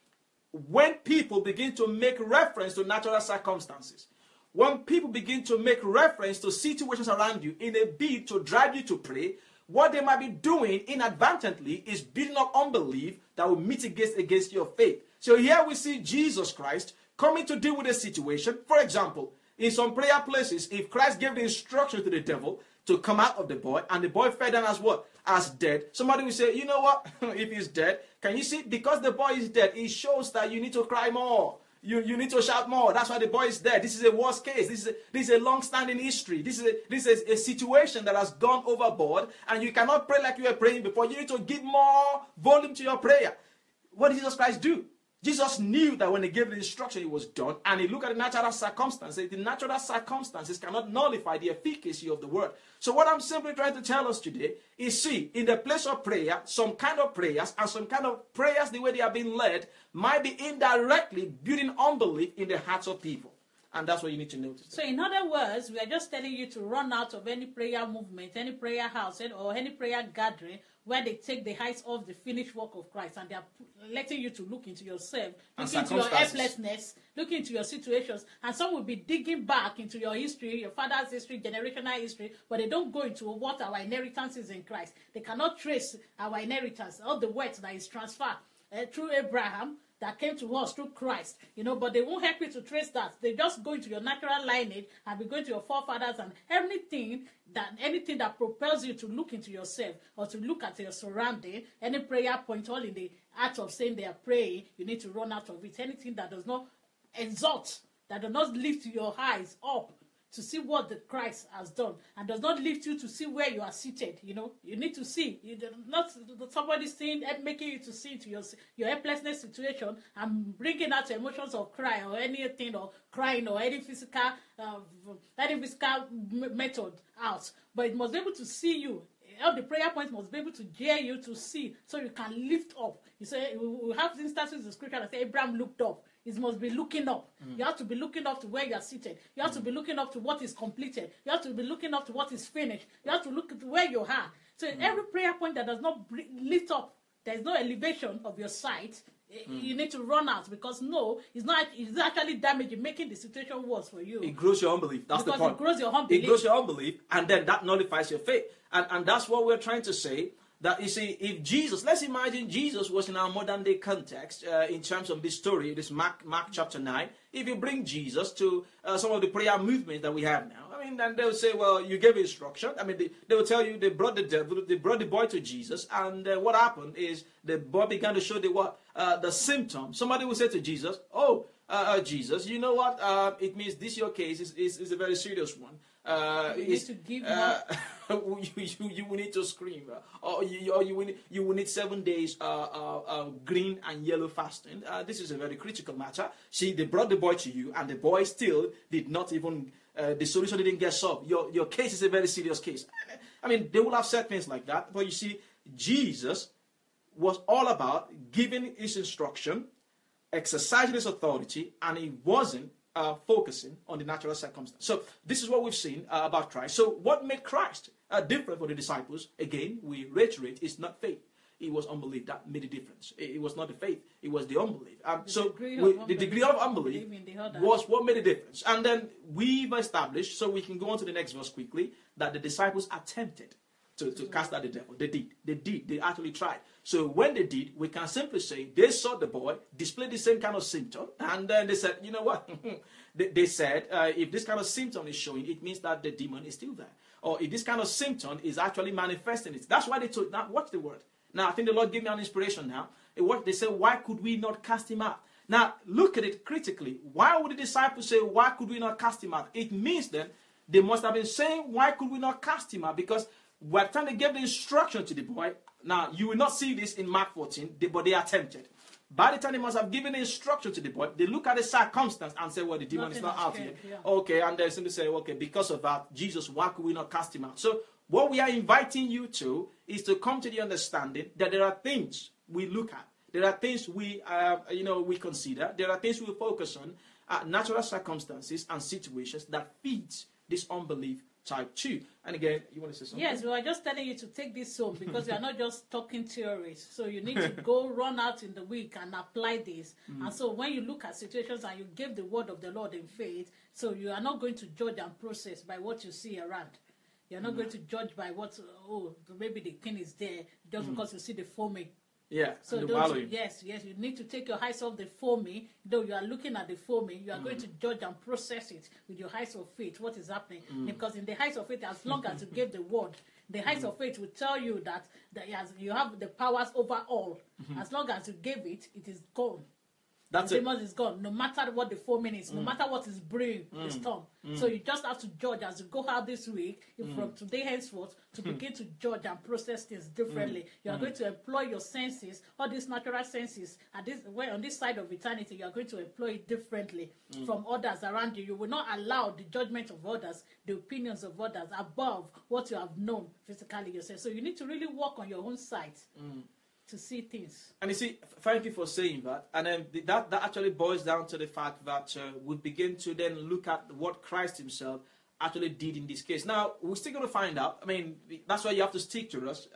when people begin to make reference to natural circumstances, when people begin to make reference to situations around you in a bid to drive you to pray, what they might be doing inadvertently is building up unbelief that will mitigate against your faith. So here we see Jesus Christ coming to deal with a situation. For example, in some prayer places, if Christ gave the instruction to the devil to come out of the boy, and the boy fell down as what? As dead. Somebody will say, you know what? If he's dead, can you see? Because the boy is dead, it shows that you need to cry more. You, you need to shout more. That's why the boy is dead. This is a worst case. This is a, this is a long-standing history. This is, a, this is a situation that has gone overboard, and you cannot pray like you were praying before. You need to give more volume to your prayer. What did Jesus Christ do? Jesus knew that when he gave the instruction, it was done, and he looked at the natural circumstances. The natural circumstances cannot nullify the efficacy of the word. So what I'm simply trying to tell us today is, see, in the place of prayer, some kind of prayers and some kind of prayers, the way they are being led, might be indirectly building unbelief in the hearts of people. And that's what you need to notice. So in other words, we are just telling you to run out of any prayer movement, any prayer house, or any prayer gathering where they take the eyes off the finished work of Christ, and they are letting you to look into yourself, look into your helplessness, look into your situations, and some will be digging back into your history, your father's history, generational history, but they don't go into what our inheritance is in Christ. They cannot trace our inheritance, all the wealth that is transferred uh, through Abraham, that came to us through Christ, you know, but they won't help you to trace that. They just go into your natural lineage and be going to your forefathers, and anything that anything that propels you to look into yourself or to look at your surrounding, any prayer point, all in the act of saying they are praying, you need to run out of it. Anything that does not exalt, that does not lift your eyes up to see what the Christ has done, and does not lift you to see where you are seated. You know, you need to see. You do not somebody saying and making you to see into your your helplessness situation and bringing out emotions of cry or anything, or crying or any physical uh, any physical method out. But it must be able to see you. All the prayer points must be able to dare you to see, so you can lift up. You say we have instances in scripture that say Abraham looked up. It must be looking up. Mm. You have to be looking up to where you are seated. You have mm. to be looking up to what is completed. You have to be looking up to what is finished. You have to look at where you are. So mm. every prayer point that does not lift up, there is no elevation of your sight. Mm. You need to run out, because no, it's not. It's actually damaging, making the situation worse for you. It grows your unbelief. That's because the point. It grows your unbelief. It grows your unbelief, and then that nullifies your faith. And and that's what we're trying to say. That you see, if Jesus, let's imagine Jesus was in our modern day context uh, in terms of this story, this Mark, Mark chapter nine. If you bring Jesus to uh, some of the prayer movements that we have now, I mean, then they'll say, well, you gave instruction. I mean, they, they will tell you they brought the devil, they brought the boy to Jesus, and uh, what happened is the boy began to show the what uh, the symptoms. Somebody will say to Jesus, oh, uh, uh, Jesus, you know what? Uh, it means this your case is, is, is a very serious one. Uh, you need to give uh, you, you, you will need to scream, uh, or you, or you will need, you will need seven days uh, uh, uh, green and yellow fasting. Uh, this is a very critical matter. See, they brought the boy to you, and the boy still did not even. Uh, the solution didn't get solved. Your your case is a very serious case. I mean, they will have said things like that, but you see, Jesus was all about giving his instruction, exercising his authority, and he wasn't Uh, focusing on the natural circumstance. So this is what we've seen uh, about Christ. So what made Christ uh, different for the disciples? Again, we reiterate, it's not faith. It was unbelief that made the difference. It, it was not the faith. It was the unbelief. Um, the so degree we, of the degree of unbelief was what made the difference. And then we've established, so we can go on to the next verse quickly, that the disciples attempted to, to cast out the devil. They did. They did. They actually tried. So when they did, we can simply say they saw the boy display the same kind of symptom, and then they said, you know what? they, they said, uh, if this kind of symptom is showing, it means that the demon is still there. Or if this kind of symptom is actually manifesting it. That's why they told, now watch the word. Now I think the Lord gave me an inspiration now. They said, why could we not cast him out? Now look at it critically. Why would the disciples say, why could we not cast him out? It means then they must have been saying, why could we not cast him out? Because by the time they gave the instruction to the boy, now you will not see this in Mark fourteen, but they attempted. By the time they must have given the instruction to the boy, they look at the circumstance and say, well, the demon Nothing is not is out scared, yet. yeah. Okay, and they simply say, okay, because of that, Jesus, why could we not cast him out? So what we are inviting you to is to come to the understanding that there are things we look at. There are things we, uh, you know, we consider. There are things we focus on, uh, natural circumstances and situations that feed this unbelief type two. And again, you want to say something? Yes, we are just telling you to take this home, because we are not just talking theories. So you need to go run out in the week and apply this. Mm. And so when you look at situations and you give the word of the Lord in faith, so you are not going to judge and process by what you see around. You're not mm. going to judge by what, oh, maybe the king is there just mm. because you see the foaming. Yeah, so those, yes, yes, you need to take your eyes off the foaming. Though you are looking at the foaming, you are mm. going to judge and process it with your eyes of faith, what is happening. Mm. Because in the eyes of faith, as long as you give the word, the eyes mm. of faith will tell you that, that you have the powers over all. Mm-hmm. As long as you gave it, it is gone. That's the it. demon is gone, no matter what the foaming is, mm. no matter what is brewing mm. the storm. Mm. So you just have to judge as you go out this week, mm. from today henceforth, to begin to judge and process things differently. Mm. You are mm. going to employ your senses, all these natural senses, at this way on this side of eternity. You are going to employ it differently mm. from others around you. You will not allow the judgment of others, the opinions of others, above what you have known physically yourself. So you need to really work on your own side. Mm. to see things. And you see, thank you for saying that. And then that, that actually boils down to the fact that uh, we begin to then look at what Christ himself actually did in this case. Now, we're still going to find out. I mean, that's why you have to stick to us. Uh,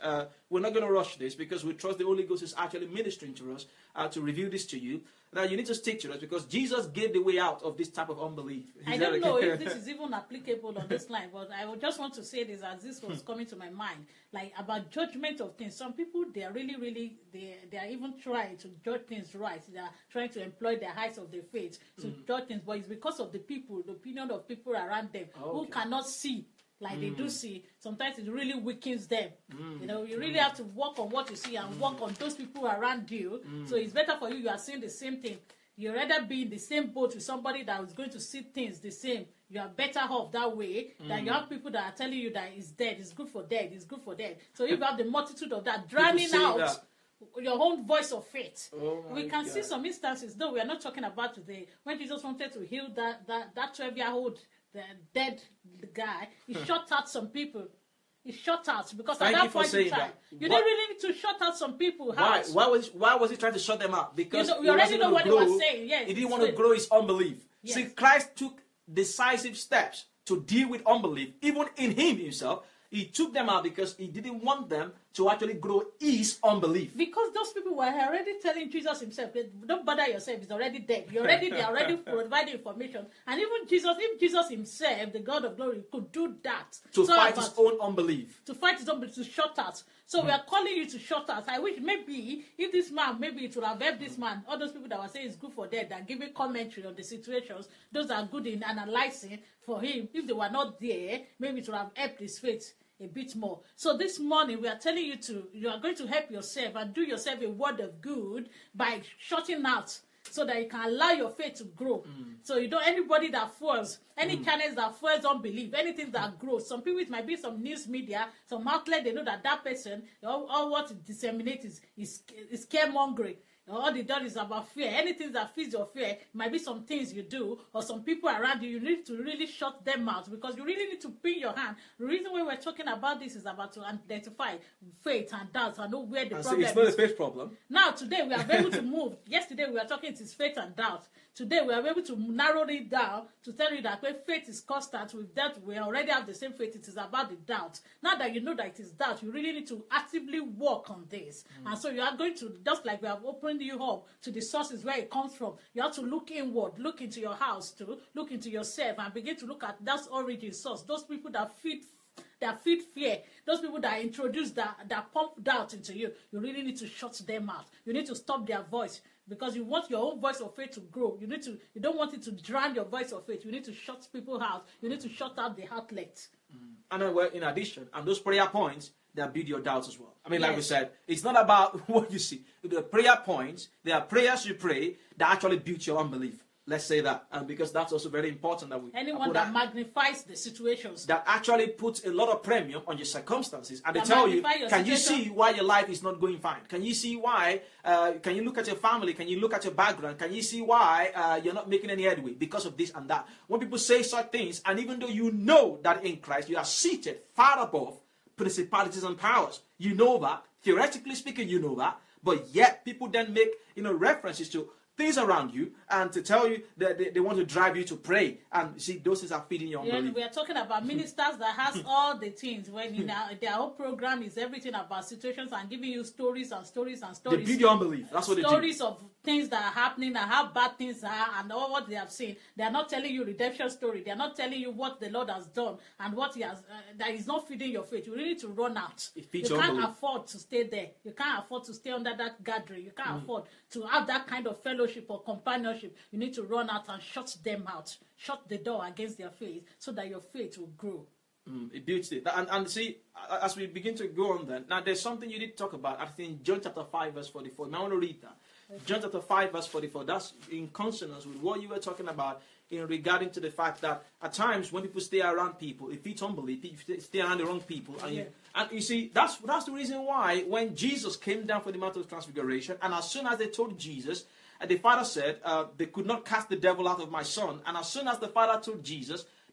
we're not going to rush this because we trust the Holy Ghost is actually ministering to us uh, to reveal this to you. Now, you need to stick to us because Jesus gave the way out of this type of unbelief. Is I that don't okay? know if this is even applicable on this line, but I would just want to say this as this was coming to my mind, like about judgment of things. Some people, they are really, really, they, they are even trying to judge things right. They are trying to employ the heights of their faith to mm. judge things, but it's because of the people, the opinion of people around them okay. who cannot see like mm. they do see. Sometimes it really weakens them. Mm. You know, you really mm. have to work on what you see and mm. work on those people around you. Mm. So it's better for you. You are seeing the same thing. You'd rather be in the same boat with somebody that is going to see things the same. You are better off that way mm. than you have people that are telling you that it's dead, it's good for dead, it's good for dead. So if you have the multitude of that drowning out that. Your own voice of faith. Oh we can God. see some instances, though we are not talking about today, when Jesus wanted to heal that that that twelve-year-old the dead guy, he shut out some people. He shut out because Thank at that you point in time, that. you what? didn't really need to shut out some people. Why? Out. Why was Why was he trying to shut them out? Because you, know, you already know what grow, they were saying. Yes, he didn't want to grow his unbelief. Yes. See, Christ took decisive steps to deal with unbelief, even in him himself. He took them out because he didn't want them to actually grow his unbelief. Because those people were already telling Jesus himself, don't bother yourself, he's already dead. You're already, they're already providing information. And even Jesus, if Jesus himself, the God of glory, could do that. To so fight about, his own unbelief. To fight his own unbelief, to shut out. So mm. we are calling you to shut out. I wish maybe, if this man, maybe it would have helped this man, all those people that were saying it's good for dead, and giving commentary on the situations, those are good in analyzing for him. If they were not there, maybe it would have helped his faith a bit more. So this morning we are telling you to, you are going to help yourself and do yourself a word of good by shutting out so that you can allow your faith to grow. Mm. So you don't, anybody that fuels, any mm. channels that fuels unbelief, anything that grows. Some people, it might be some news media, some outlet, they know that that person, all, all what it disseminates is, is, is scaremongering. All the done is about fear. Anything that feeds your fear, it might be some things you do or some people around you. You need to really shut them out because you really need to pin your hand. The reason why we're talking about this is about to identify faith and doubt and know where the and problem so it's not is. a faith problem. Now, today we are able to move. Yesterday we were talking it is faith and doubt. Today we are able to narrow it down to tell you that when faith is constant, with that we already have the same faith. It is about the doubt. Now that you know that it is doubt, you really need to actively work on this. Mm. And so you are going to, just like we have opened you up to the sources where it comes from, you have to look inward, look into your house too, look into yourself and begin to look at that origin source. Those people that feed that feed fear, those people that introduce that, that pump doubt into you, you really need to shut them out. You need to stop their voice. Because you want your own voice of faith to grow. You need to. You don't want it to drown your voice of faith. You need to shut people out. You need to shut out the outlet. Mm. And then, well, in addition, and those prayer points, they build your doubts as well. I mean, yes. like we said, it's not about what you see. The prayer points, there are prayers you pray that actually build your unbelief. Let's say that, and because that's also very important that we anyone that, that magnifies the situations that actually puts a lot of premium on your circumstances, and that they tell you, can situation. you see why your life is not going fine? Can you see why? Uh, can you look at your family? Can you look at your background? Can you see why uh, you're not making any headway because of this and that? When people say such things, and even though you know that in Christ you are seated far above principalities and powers, you know that theoretically speaking, you know that, but yet people then make you know references to things around you and to tell you that they, they want to drive you to pray, and see those things are feeding your unbelief. Yeah, we are talking about ministers that has all the things when you know their whole program is everything about situations and giving you stories and stories and stories. They build your unbelief. That's what they do. Stories of things that are happening and how bad things are and all what they have seen. They are not telling you redemption story. They are not telling you what the Lord has done and what He has. Uh, that is not feeding your faith. You really need to run out. It feeds you your can't unbelief. afford to stay there. You can't afford to stay under that gathering. You can't Mm. afford to have that kind of fellowship or companionship. You need to run out and shut them out. Shut the door against their faith so that your faith will grow. Mm, it builds it. And, and see, as we begin to go on then, now there's something you did talk about, I think John chapter five verse forty-four. Now I want to read that. Okay. John chapter five verse forty-four. That's in consonance with what you were talking about in regarding to the fact that at times when people stay around people, if it's unbelief, if you stay around the wrong people, and, yeah. you, and you see, that's, that's the reason why when Jesus came down for the Mount of Transfiguration, and as soon as they told Jesus, and the Father said, uh, they could not cast the devil out of my son, and as soon as the Father told Jesus,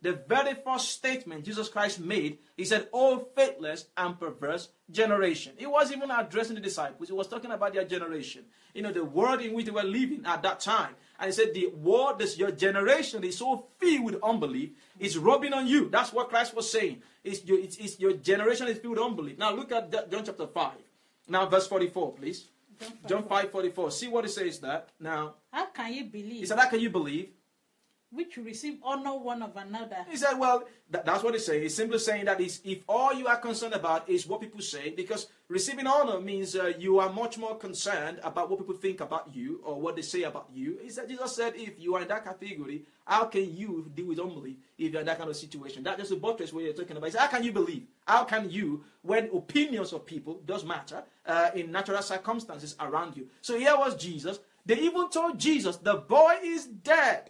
the very first statement Jesus Christ made, he said, "Oh, faithless and perverse generation." He wasn't even addressing the disciples. He was talking about their generation. You know, the world in which they were living at that time. And he said, the world, this your generation is so filled with unbelief, it's rubbing on you. That's what Christ was saying. It's your, it's, it's your generation is filled with unbelief. Now look at John chapter five. Now verse forty-four, please. John five forty-four. See what it says there. Now, how can you believe? He said, how can you believe? Which receive honor one of another. He said, well, that, that's what he's saying. He's simply saying that is if all you are concerned about is what people say, because receiving honor means uh, you are much more concerned about what people think about you or what they say about you. He said, Jesus said, if you are in that category, how can you deal with unbelief if you're in that kind of situation? That's just a buttress what you're talking about. He said, how can you believe? How can you, when opinions of people does matter uh, in natural circumstances around you? So here was Jesus. They even told Jesus, the boy is dead.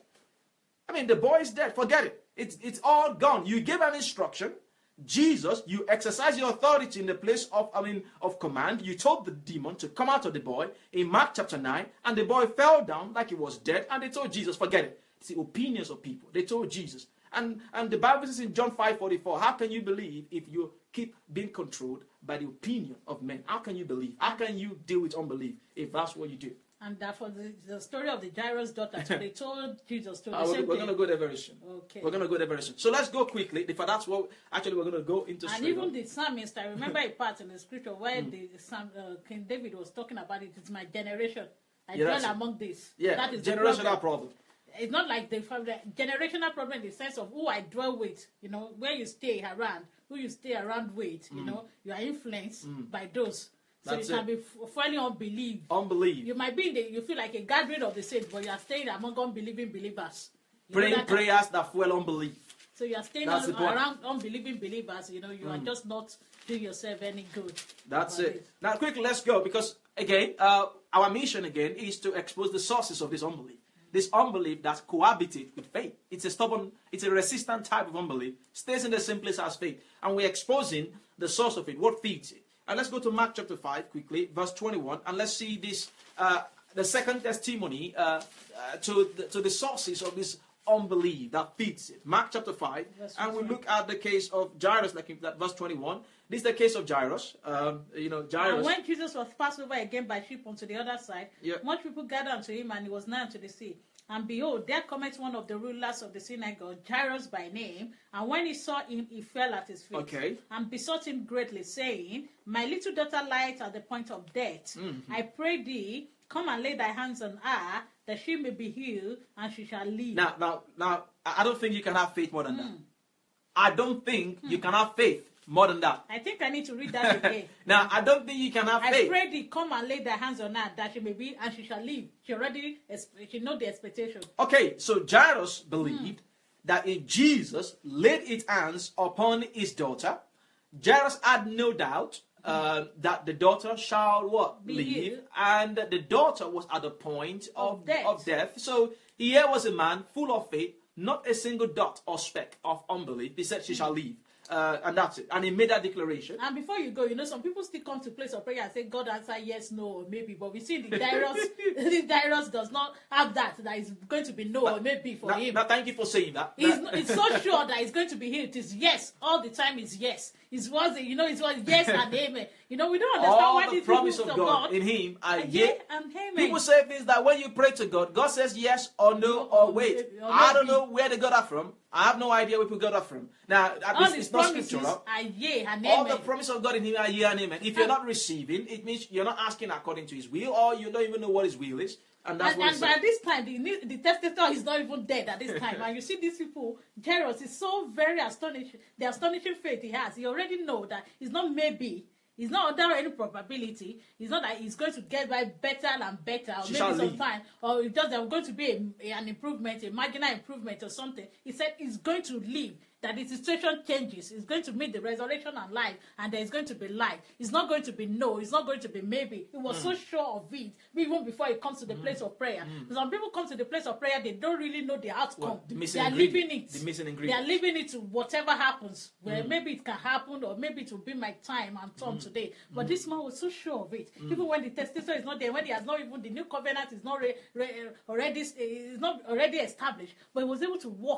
I mean, the boy is dead. Forget it. It's, it's all gone. You gave an instruction. Jesus, you exercise your authority in the place of, I mean, of command. You told the demon to come out of the boy in Mark chapter nine, and the boy fell down like he was dead, and they told Jesus, forget it. It's the opinions of people. They told Jesus. And, and the Bible says in John five forty-four, how can you believe if you keep being controlled by the opinion of men? How can you believe? How can you deal with unbelief if that's what you do? And that for the, the story of the Jairus daughter, so they told Jesus to uh, the we're, same we're thing. going to go there very soon. Okay. We're going to go there very soon. So let's go quickly. If that's what actually we're going to go into. And even on. The psalmist, I remember a part in the scripture where mm. the Psalm, uh, King David was talking about it. It's my generation. I yeah, dwell among this. Yeah, that is generational problem. problem. It's not like the, the generational problem in the sense of who I dwell with. You know, where you stay around, who you stay around with. You mm. know, you are influenced mm. by those. So That's you can it. be falling unbelief. Unbelief. You might be in the, you feel like a gathering of the saints, but you are staying among unbelieving believers. You Praying that prayers kind of, that fuel unbelief. So you are staying on, around unbelieving believers. You know, you mm. are just not doing yourself any good. That's it. it. Now, quickly, let's go because again, uh, our mission again is to expose the sources of this unbelief. This unbelief that cohabitates with faith. It's a stubborn, it's a resistant type of unbelief. Stays in the same place as faith, and we're exposing the source of it. What feeds it? And let's go to Mark chapter five quickly, verse twenty-one, and let's see this, uh, the second testimony uh, uh, to, the, to the sources of this unbelief that feeds it. Mark chapter five, verse and we look at the case of Jairus, like in that verse twenty-one. This is the case of Jairus. Um, you know, Jairus. And when Jesus was passed over again by ship onto the other side, yeah. much people gathered unto him, and he was nigh unto the sea. And behold, there cometh one of the rulers of the synagogue, Jairus by name. And when he saw him, he fell at his feet. Okay. And besought him greatly, saying, My little daughter lieth at the point of death. Mm-hmm. I pray thee, come and lay thy hands on her, that she may be healed, and she shall live. Now, now, now, I don't think you can have faith more than mm. that. I don't think mm. you can have faith more than that. I think I need to read that again. Now, I don't think you can have I faith. I pray thee, come and lay thy hands on her, that she may be, and she shall live. She already, she know the expectation. Okay, so Jairus believed mm. that if Jesus laid his hands upon his daughter, Jairus had no doubt uh, mm. that the daughter shall what? Be live. Healed. And the daughter was at the point of, of, death. of death. So here was a man full of faith, not a single dot or speck of unbelief. He said she mm. shall live. Uh, and that's it. And he made that declaration. And before you go, you know, some people still come to place of prayer and say, God answer yes, no, or maybe. But we see the Jairus, the Jairus does not have that. That is going to be no but, or maybe for now, him. Now, thank you for saying that. He's, he's so sure that he's going to be healed. It is yes. All the time is yes. It was, you know, it was yes and amen. You know, we don't understand all why the these promise people of of God, God in him are yes and amen. People say things that when you pray to God, God says yes or no or wait. Or I don't know where they got that from. I have no idea where people got that from. Now, all it's, these it's not promises scriptural. are yea and all amen. the promise of God in him are yea and amen. If you're not receiving, it means you're not asking according to his will, or you don't even know what his will is. And that's and, what and by this time, the, the testator is not even dead at this time. And you see these people, Jairus is so very astonishing. The astonishing faith he has. He already know that it's not maybe. It's not under any probability. It's not that he's going to get by better and better, or she maybe some time, or it's just there's going to be a, a, an improvement, a marginal improvement or something. He said he's going to live. That the situation changes. He's going to meet the resurrection and life, and there is going to be life. It's not going to be no. It's not going to be maybe. He was mm. so sure of it, even before he comes to the mm. place of prayer. Mm. Some people come to the place of prayer, they don't really know the outcome. Well, the they are living it. The missing they are living it to whatever happens. Where mm. maybe it can happen, or maybe it will be my time and turn mm. today. But mm. this man was so sure of it. Mm. Even when the testator is not there, when he has not even the new covenant is not re, re, already is not already established, but he was able to walk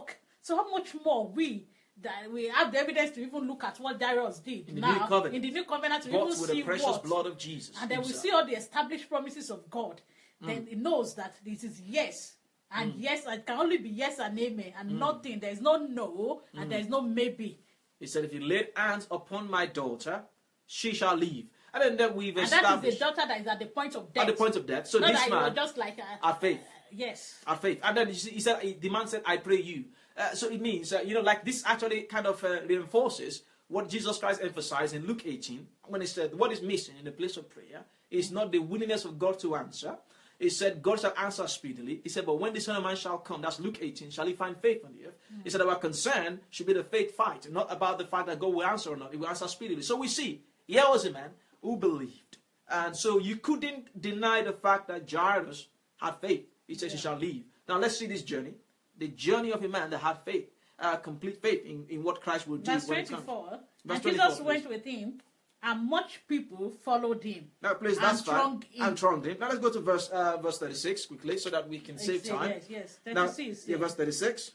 So how much more we that we have the evidence to even look at what Jairus did In the now new covenant. in the new covenant to Bought even with see the precious what, blood of Jesus. and then we himself. see all the established promises of God. Then it knows that this is yes. And yes, it can only be yes and amen, and nothing. There's no no, and there's no maybe. He said, if you lay hands upon my daughter, she shall live. And then, then we've And established... that is the daughter that is at the point of death. At the point of death. So Not this that you man... were just like... A, Our faith. Uh, yes. Our faith. And then he said, the man said, I pray you. Uh, so it means, uh, you know, like this actually kind of uh, reinforces what Jesus Christ emphasized in Luke eighteen, when he said, what is missing in the place of prayer is not the willingness of God to answer. He said, God shall answer speedily. He said, but when the Son of Man shall come, that's Luke eighteen, shall he find faith on the earth? Mm. He said, our concern should be the faith fight, not about the fact that God will answer or not. He will answer speedily. So we see, here was a man who believed. And so you couldn't deny the fact that Jairus had faith. He says, yeah. He shall leave. Now let's see this journey. The journey of a man that had faith, uh, complete faith in, in what Christ will do. Verse when twenty-four. Verse and twenty-four, Jesus went with him, and much people followed him. Now, please, that's and fine. thronged him. And thronged him. Now, let's go to verse uh, verse thirty-six quickly so that we can save time. Yes, yes. Now, thirty-six. yeah, yes. verse thirty-six.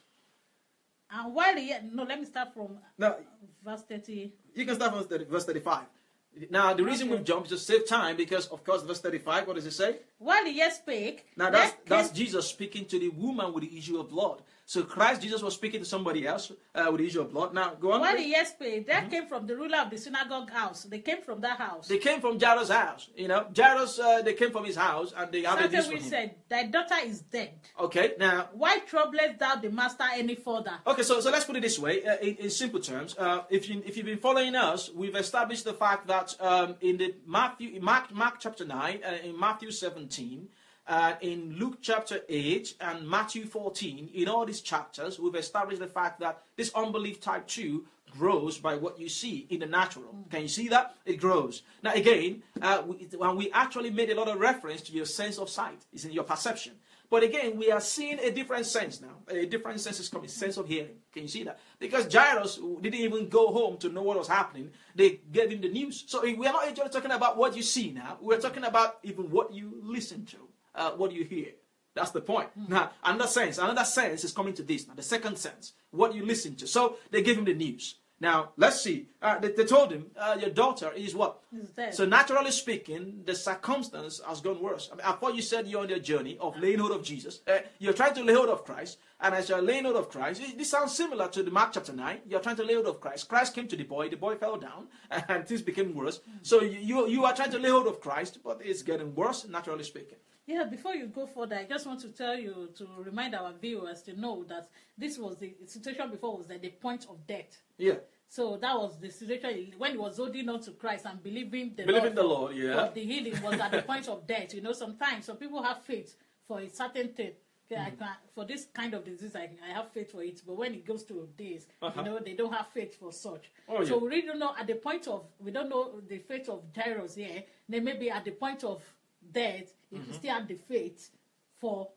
And while he yet, no, let me start from No, verse thirty. you can start from thirty, verse thirty-five. Now, the reason Okay. we've jumped is to save time because, of course, verse thirty-five, what does it say? While he yet spake, Now, there that's, that's came- Jesus speaking to the woman with the issue of blood. So, Christ, Jesus was speaking to somebody else uh, with the issue of blood. Now, go on. while please. he yet spake, there came from the ruler of the synagogue house. They came from that house. They came from Jairus' house. You know, Jairus, uh, they came from his house and they had a news Certain for which him. said, thy daughter is dead. Okay, now, Why troublest thou the master any further? Okay, so, so let's put it this way, uh, in, in simple terms. Uh, if, you, if you've been following us, we've established the fact that um, in the Matthew, in Mark, Mark chapter nine, uh, in Matthew seventeen, uh, in Luke chapter eight, and Matthew fourteen, in all these chapters, we've established the fact that this unbelief type two grows by what you see in the natural. Mm. Can you see that? It grows. Now again, uh, we, when we actually made a lot of reference to your sense of sight, it's in your perception. But again, we are seeing a different sense now. A different sense is coming, sense of hearing. Can you see that? Because Jairus didn't even go home to know what was happening. They gave him the news. So we are not just talking about what you see now. We're talking about even what you listen to, uh, what you hear. That's the point. Mm-hmm. Now, another sense, another sense is coming to this now. The second sense, what you listen to. So they gave him the news. Now, let's see. Uh, they, they told him, uh, your daughter is what? Is dead. So naturally speaking, the circumstance has gone worse. I mean, I thought you said you're on your journey of laying hold of Jesus. Uh, you're trying to lay hold of Christ. And as you're laying hold of Christ, this sounds similar to the Mark chapter nine. You're trying to lay hold of Christ. Christ came to the boy. The boy fell down and things became worse. So you, you, you are trying to lay hold of Christ, but it's getting worse, naturally speaking. Yeah, before you go further, I just want to tell you, to remind our viewers to know that this was the situation before was at the point of death. Yeah. So that was the situation when he was holding on to Christ and believing the Believing Lord, the for, Lord, yeah. for the healing was at the point of death. You know, sometimes some people have faith for a certain thing. Okay, mm. I can, for this kind of disease, I, I have faith for it. But when it goes to this, uh-huh. you know, they don't have faith for such. Oh, so yeah. we really don't know at the point of, we don't know the faith of Jairus here. They may be at the point of death, if mm-hmm. you still have the faith for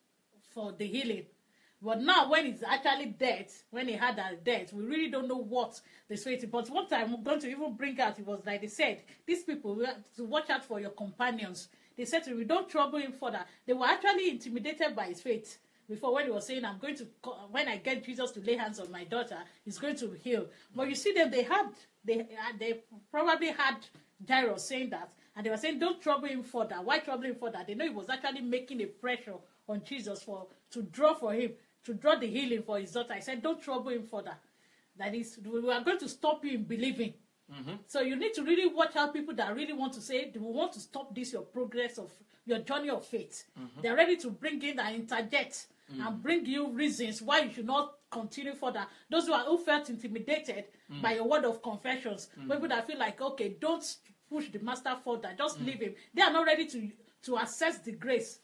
for the healing. But now when it's actually dead, when he had that death, we really don't know what the faith is. But what I'm going to even bring out, it was like they said, these people, we have to watch out for your companions. They said to me, don't trouble him further. They were actually intimidated by his faith. Before, when he was saying, I'm going to, when I get Jesus to lay hands on my daughter, he's going to heal. But you see them, they had, they, they probably had Jairus saying that, and they were saying, don't trouble him further. Why trouble him further? They know he was actually making a pressure on Jesus for to draw for him, to draw the healing for his daughter. I said, don't trouble him further. That is, we are going to stop you in believing. Mm-hmm. So you need to really watch out people that really want to say, they want to stop this, your progress of your journey of faith. Mm-hmm. They're ready to bring in and interject mm-hmm. and bring you reasons why you should not continue further. Those who are who felt intimidated mm-hmm. by your word of confessions, mm-hmm. people that feel like, okay, don't push the master further, just mm-hmm. leave him. They are not ready to to assess the grace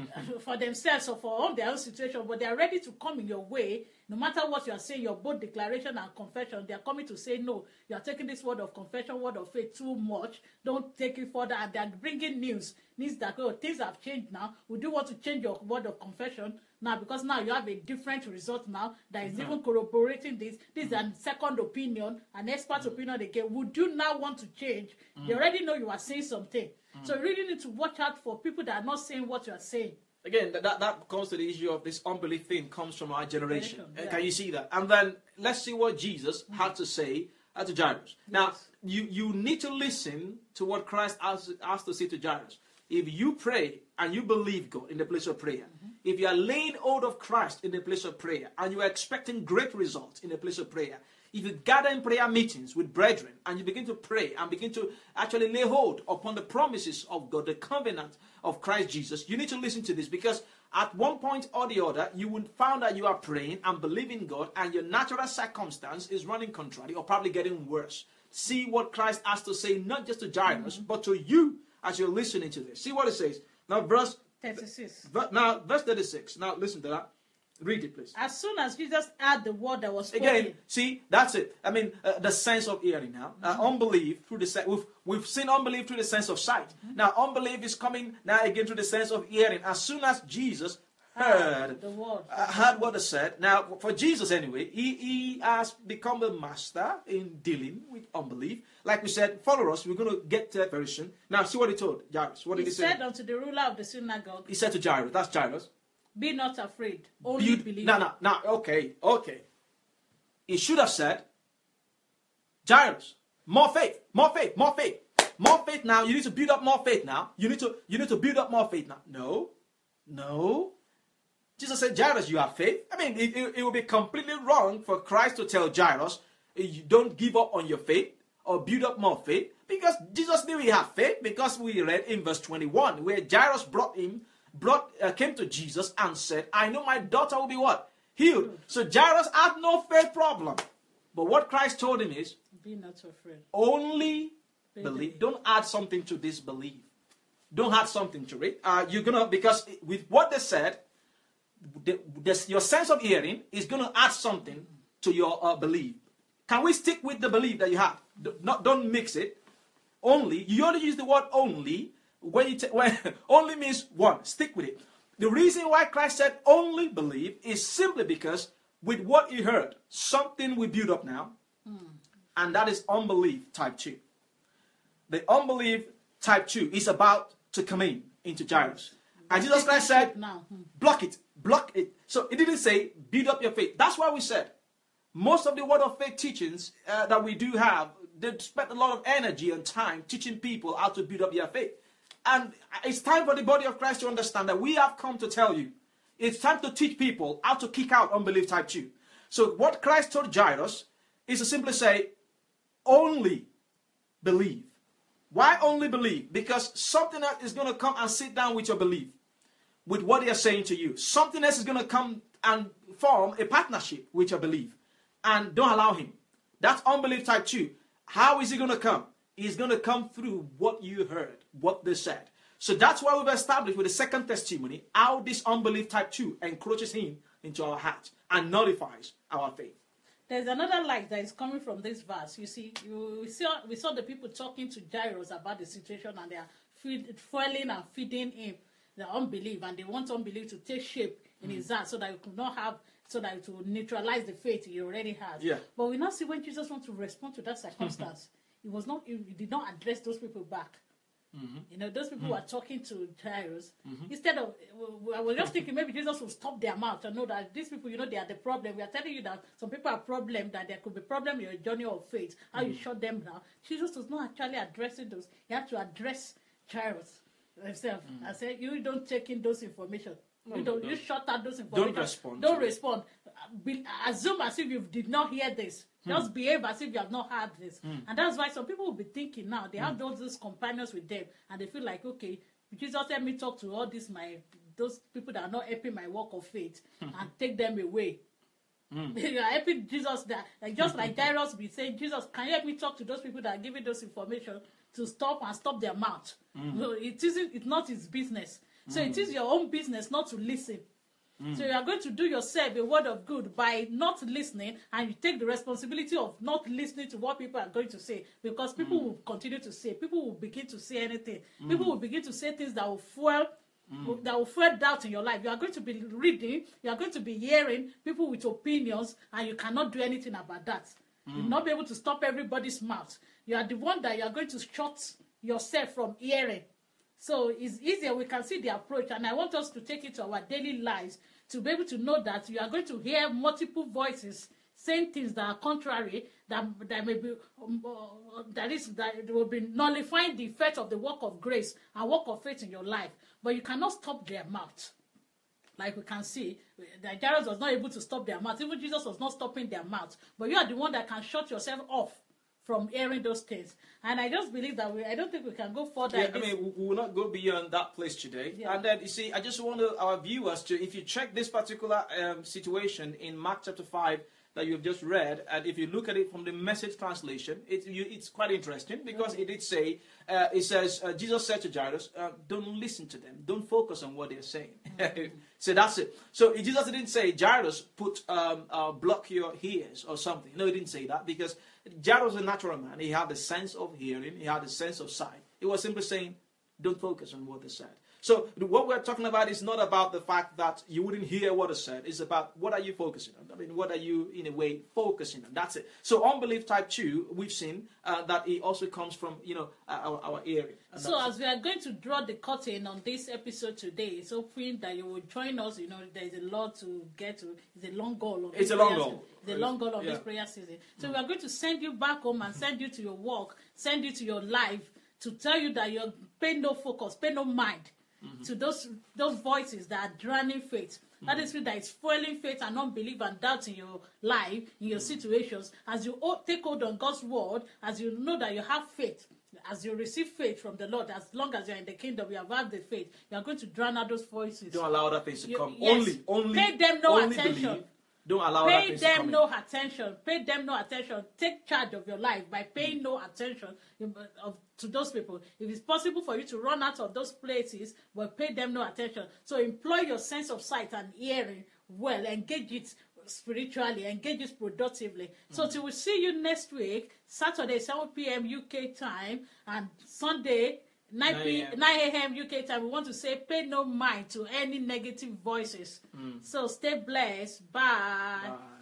for themselves or for all their own situation, but they are ready to come in your way. No matter what you are saying, your both declaration and confession, they are coming to say, no, you are taking this word of confession, word of faith too much. Don't take it further. And they are bringing news. News that, oh, things have changed now. We do want to change your word of confession now because now you have a different result now that is mm-hmm. even corroborating this. This mm-hmm. is a second opinion, an expert mm-hmm. opinion again. Would you now want to change? Mm-hmm. They already know you are saying something. Mm-hmm. So you really need to watch out for people that are not saying what you are saying. Again, that, that, that comes to the issue of this unbelief thing comes from our generation. Generation, Uh, yeah. Can you see that? And then let's see what Jesus had to say uh, to Jairus. Now, Yes. you, you need to listen to what Christ has, has to say to Jairus. If you pray and you believe God in the place of prayer, if you are laying hold of Christ in the place of prayer and you are expecting great results in the place of prayer, if you gather in prayer meetings with brethren and you begin to pray and begin to actually lay hold upon the promises of God, the covenant of Christ Jesus, you need to listen to this, because at one point or the other, you will find that you are praying and believing God and your natural circumstance is running contrary or probably getting worse. See what Christ has to say, not just to Jairus, mm-hmm. but to you as you're listening to this. See what it says. Now, verse thirty-six. Now, verse thirty-six. Now, listen to that. Read it, please. As soon as Jesus heard the word that was spoken. Again, see, that's it. I mean, uh, the sense of hearing now. Uh, mm-hmm. Unbelief through the sense. We've, we've seen unbelief through the sense of sight. Mm-hmm. Now, unbelief is coming now again through the sense of hearing. As soon as Jesus heard the word, uh, heard what is said. Now, for Jesus anyway, he, he has become a master in dealing with unbelief. Like we said, follow us. We're going to get to that very soon. Now, see what he told Jairus. What he did he said say? unto the ruler of the synagogue. He said to Jairus. That's Jairus. Be not afraid, only Be, believe. No, no, no, okay, okay. He should have said, Jairus, more faith, more faith, more faith, more faith now. You need to build up more faith now. You need to, you need to build up more faith now. No, no. Jesus said, Jairus, you have faith. I mean, it, it, it would be completely wrong for Christ to tell Jairus, you don't give up on your faith or build up more faith, because Jesus knew he had faith, because we read in verse twenty-one where Jairus brought him Brought, uh, came to Jesus and said, I know my daughter will be what? Healed. So Jairus had no faith problem. But what Christ told him is, be not afraid. Only Be believe. believe. Don't add something to this belief. Don't add something to it. Uh, you're going to, because with what they said, the, the, your sense of hearing is going to add something to your uh, belief. Can we stick with the belief that you have? Do, not, don't mix it. Only, you only use the word only. When you t- when only means one, stick with it. The reason why Christ said only believe is simply because with what he heard, something will build up now, mm. and that is unbelief type two. The unbelief type two is about to come in into Jairus. And Jesus Christ said, now. Hmm. block it, block it. So it didn't say build up your faith. That's why we said most of the word of faith teachings uh, that we do have, they spend a lot of energy and time teaching people how to build up their faith. And it's time for the body of Christ to understand that we have come to tell you, it's time to teach people how to kick out unbelief type two. So what Christ told Jairus is to simply say, only believe. Why only believe? Because something else is going to come and sit down with your belief, with what they are saying to you. Something else is going to come and form a partnership with your belief. And don't allow him. That's unbelief type two. How is he going to come? He's going to come through what you heard, what they said. So that's why we've established with the second testimony how this unbelief type two encroaches in into our heart and nullifies our faith. There's another light that is coming from this verse. You see, you, we, saw, we saw the people talking to Jairus about the situation, and they are feed, fueling and feeding him the unbelief, and they want unbelief to take shape in mm. his heart so that you could not have, so that it will neutralize the faith he already has. Yeah. But we now see when Jesus wants to respond to that circumstance, He was not. He did not address those people back. Mm-hmm. You know, those people mm-hmm. were talking to Jairus. Mm-hmm. Instead of, I was just thinking maybe Jesus will stop their mouth and know that these people, you know, they are the problem. We are telling you that some people are problem, that there could be problem in your journey of faith. How mm-hmm. you shut them down. Jesus was not actually addressing those. He had to address Jairus himself mm-hmm. and say, you don't take in those information. No, you don't. No. You shut out those information. Don't respond. Don't respond. Be, assume as if you did not hear this. Just mm. behave as if you have not heard this. Mm. And that's why some people will be thinking now, they have mm. those, those companions with them, and they feel like, okay, Jesus let me talk to all these my those people that are not helping my walk of faith and take them away. Mm. You are helping Jesus that, like just like Jairus be saying, Jesus, can you help me talk to those people that are giving those information to stop and stop their mouth? Mm. So it isn't, it's not his business. So mm. it is your own business not to listen. Mm. So you are going to do yourself a word of good by not listening, and you take the responsibility of not listening to what people are going to say, because people mm. will continue to say, people will begin to say anything. Mm. People will begin to say things that will fuel mm. that will fuel doubt in your life. You are going to be reading, you are going to be hearing people with opinions, and you cannot do anything about that. Mm. You will not be able to stop everybody's mouth. You are the one that you are going to shut yourself from hearing. So it's easier. We can see the approach, and I want us to take it to our daily lives to be able to know that you are going to hear multiple voices saying things that are contrary, that that may be um, uh, that is that will be nullifying the effect of the work of grace and work of faith in your life. But you cannot stop their mouth. Like we can see, that Jairus was not able to stop their mouth. Even Jesus was not stopping their mouth. But you are the one that can shut yourself off from hearing those things. And I just believe that we, I don't think we can go further. Yeah, I mean, we will not go beyond that place today. Yeah. And then, you see, I just want our viewers to, if you check this particular um, situation in Mark chapter five, that you've just read, and if you look at it from the Message translation, it, you, it's quite interesting because mm-hmm. it did say, uh, it says, uh, Jesus said to Jairus, uh, don't listen to them, don't focus on what they're saying. Mm-hmm. So that's it. So Jesus didn't say, Jairus, put um, uh, block your ears or something. No, he didn't say that because Jairus was a natural man. He had the sense of hearing, he had the sense of sight. He was simply saying, don't focus on what they said. So what we're talking about is not about the fact that you wouldn't hear what is said. It's about what are you focusing on? I mean, what are you, in a way, focusing on? That's it. So unbelief type two, we've seen uh, that it also comes from, you know, our, our area. So as we are going to draw the curtain on this episode today, it's hoping that you will join us. You know, there's a lot to get to. It's a long goal. Of it's a long goal. The long goal of yeah. this prayer season. So mm. we are going to send you back home and send you to your work, send you to your life to tell you that you're paying no focus, pay no mind. Mm-hmm. To those those voices that are drowning faith. Mm-hmm. That is that is fueling faith and unbelief and doubt in your life, in your mm-hmm. situations. As you take hold on God's word, as you know that you have faith, as you receive faith from the Lord, as long as you're in the kingdom, you have had the faith, you are going to drown out those voices. Don't allow other things to you, come. Yes, only, only, pay them no only attention. Believe. Don't allow Pay that them no attention. Pay them no attention. Take charge of your life by paying mm. no attention to those people. If it's possible for you to run out of those places, but pay them no attention. So employ your sense of sight and hearing well. Engage it spiritually. Engage it productively. Mm. So till we see you next week, Saturday, seven p.m. U K time, and Sunday, nine a.m. U K time, we want to say pay no mind to any negative voices. Mm. So stay blessed. Bye. Bye.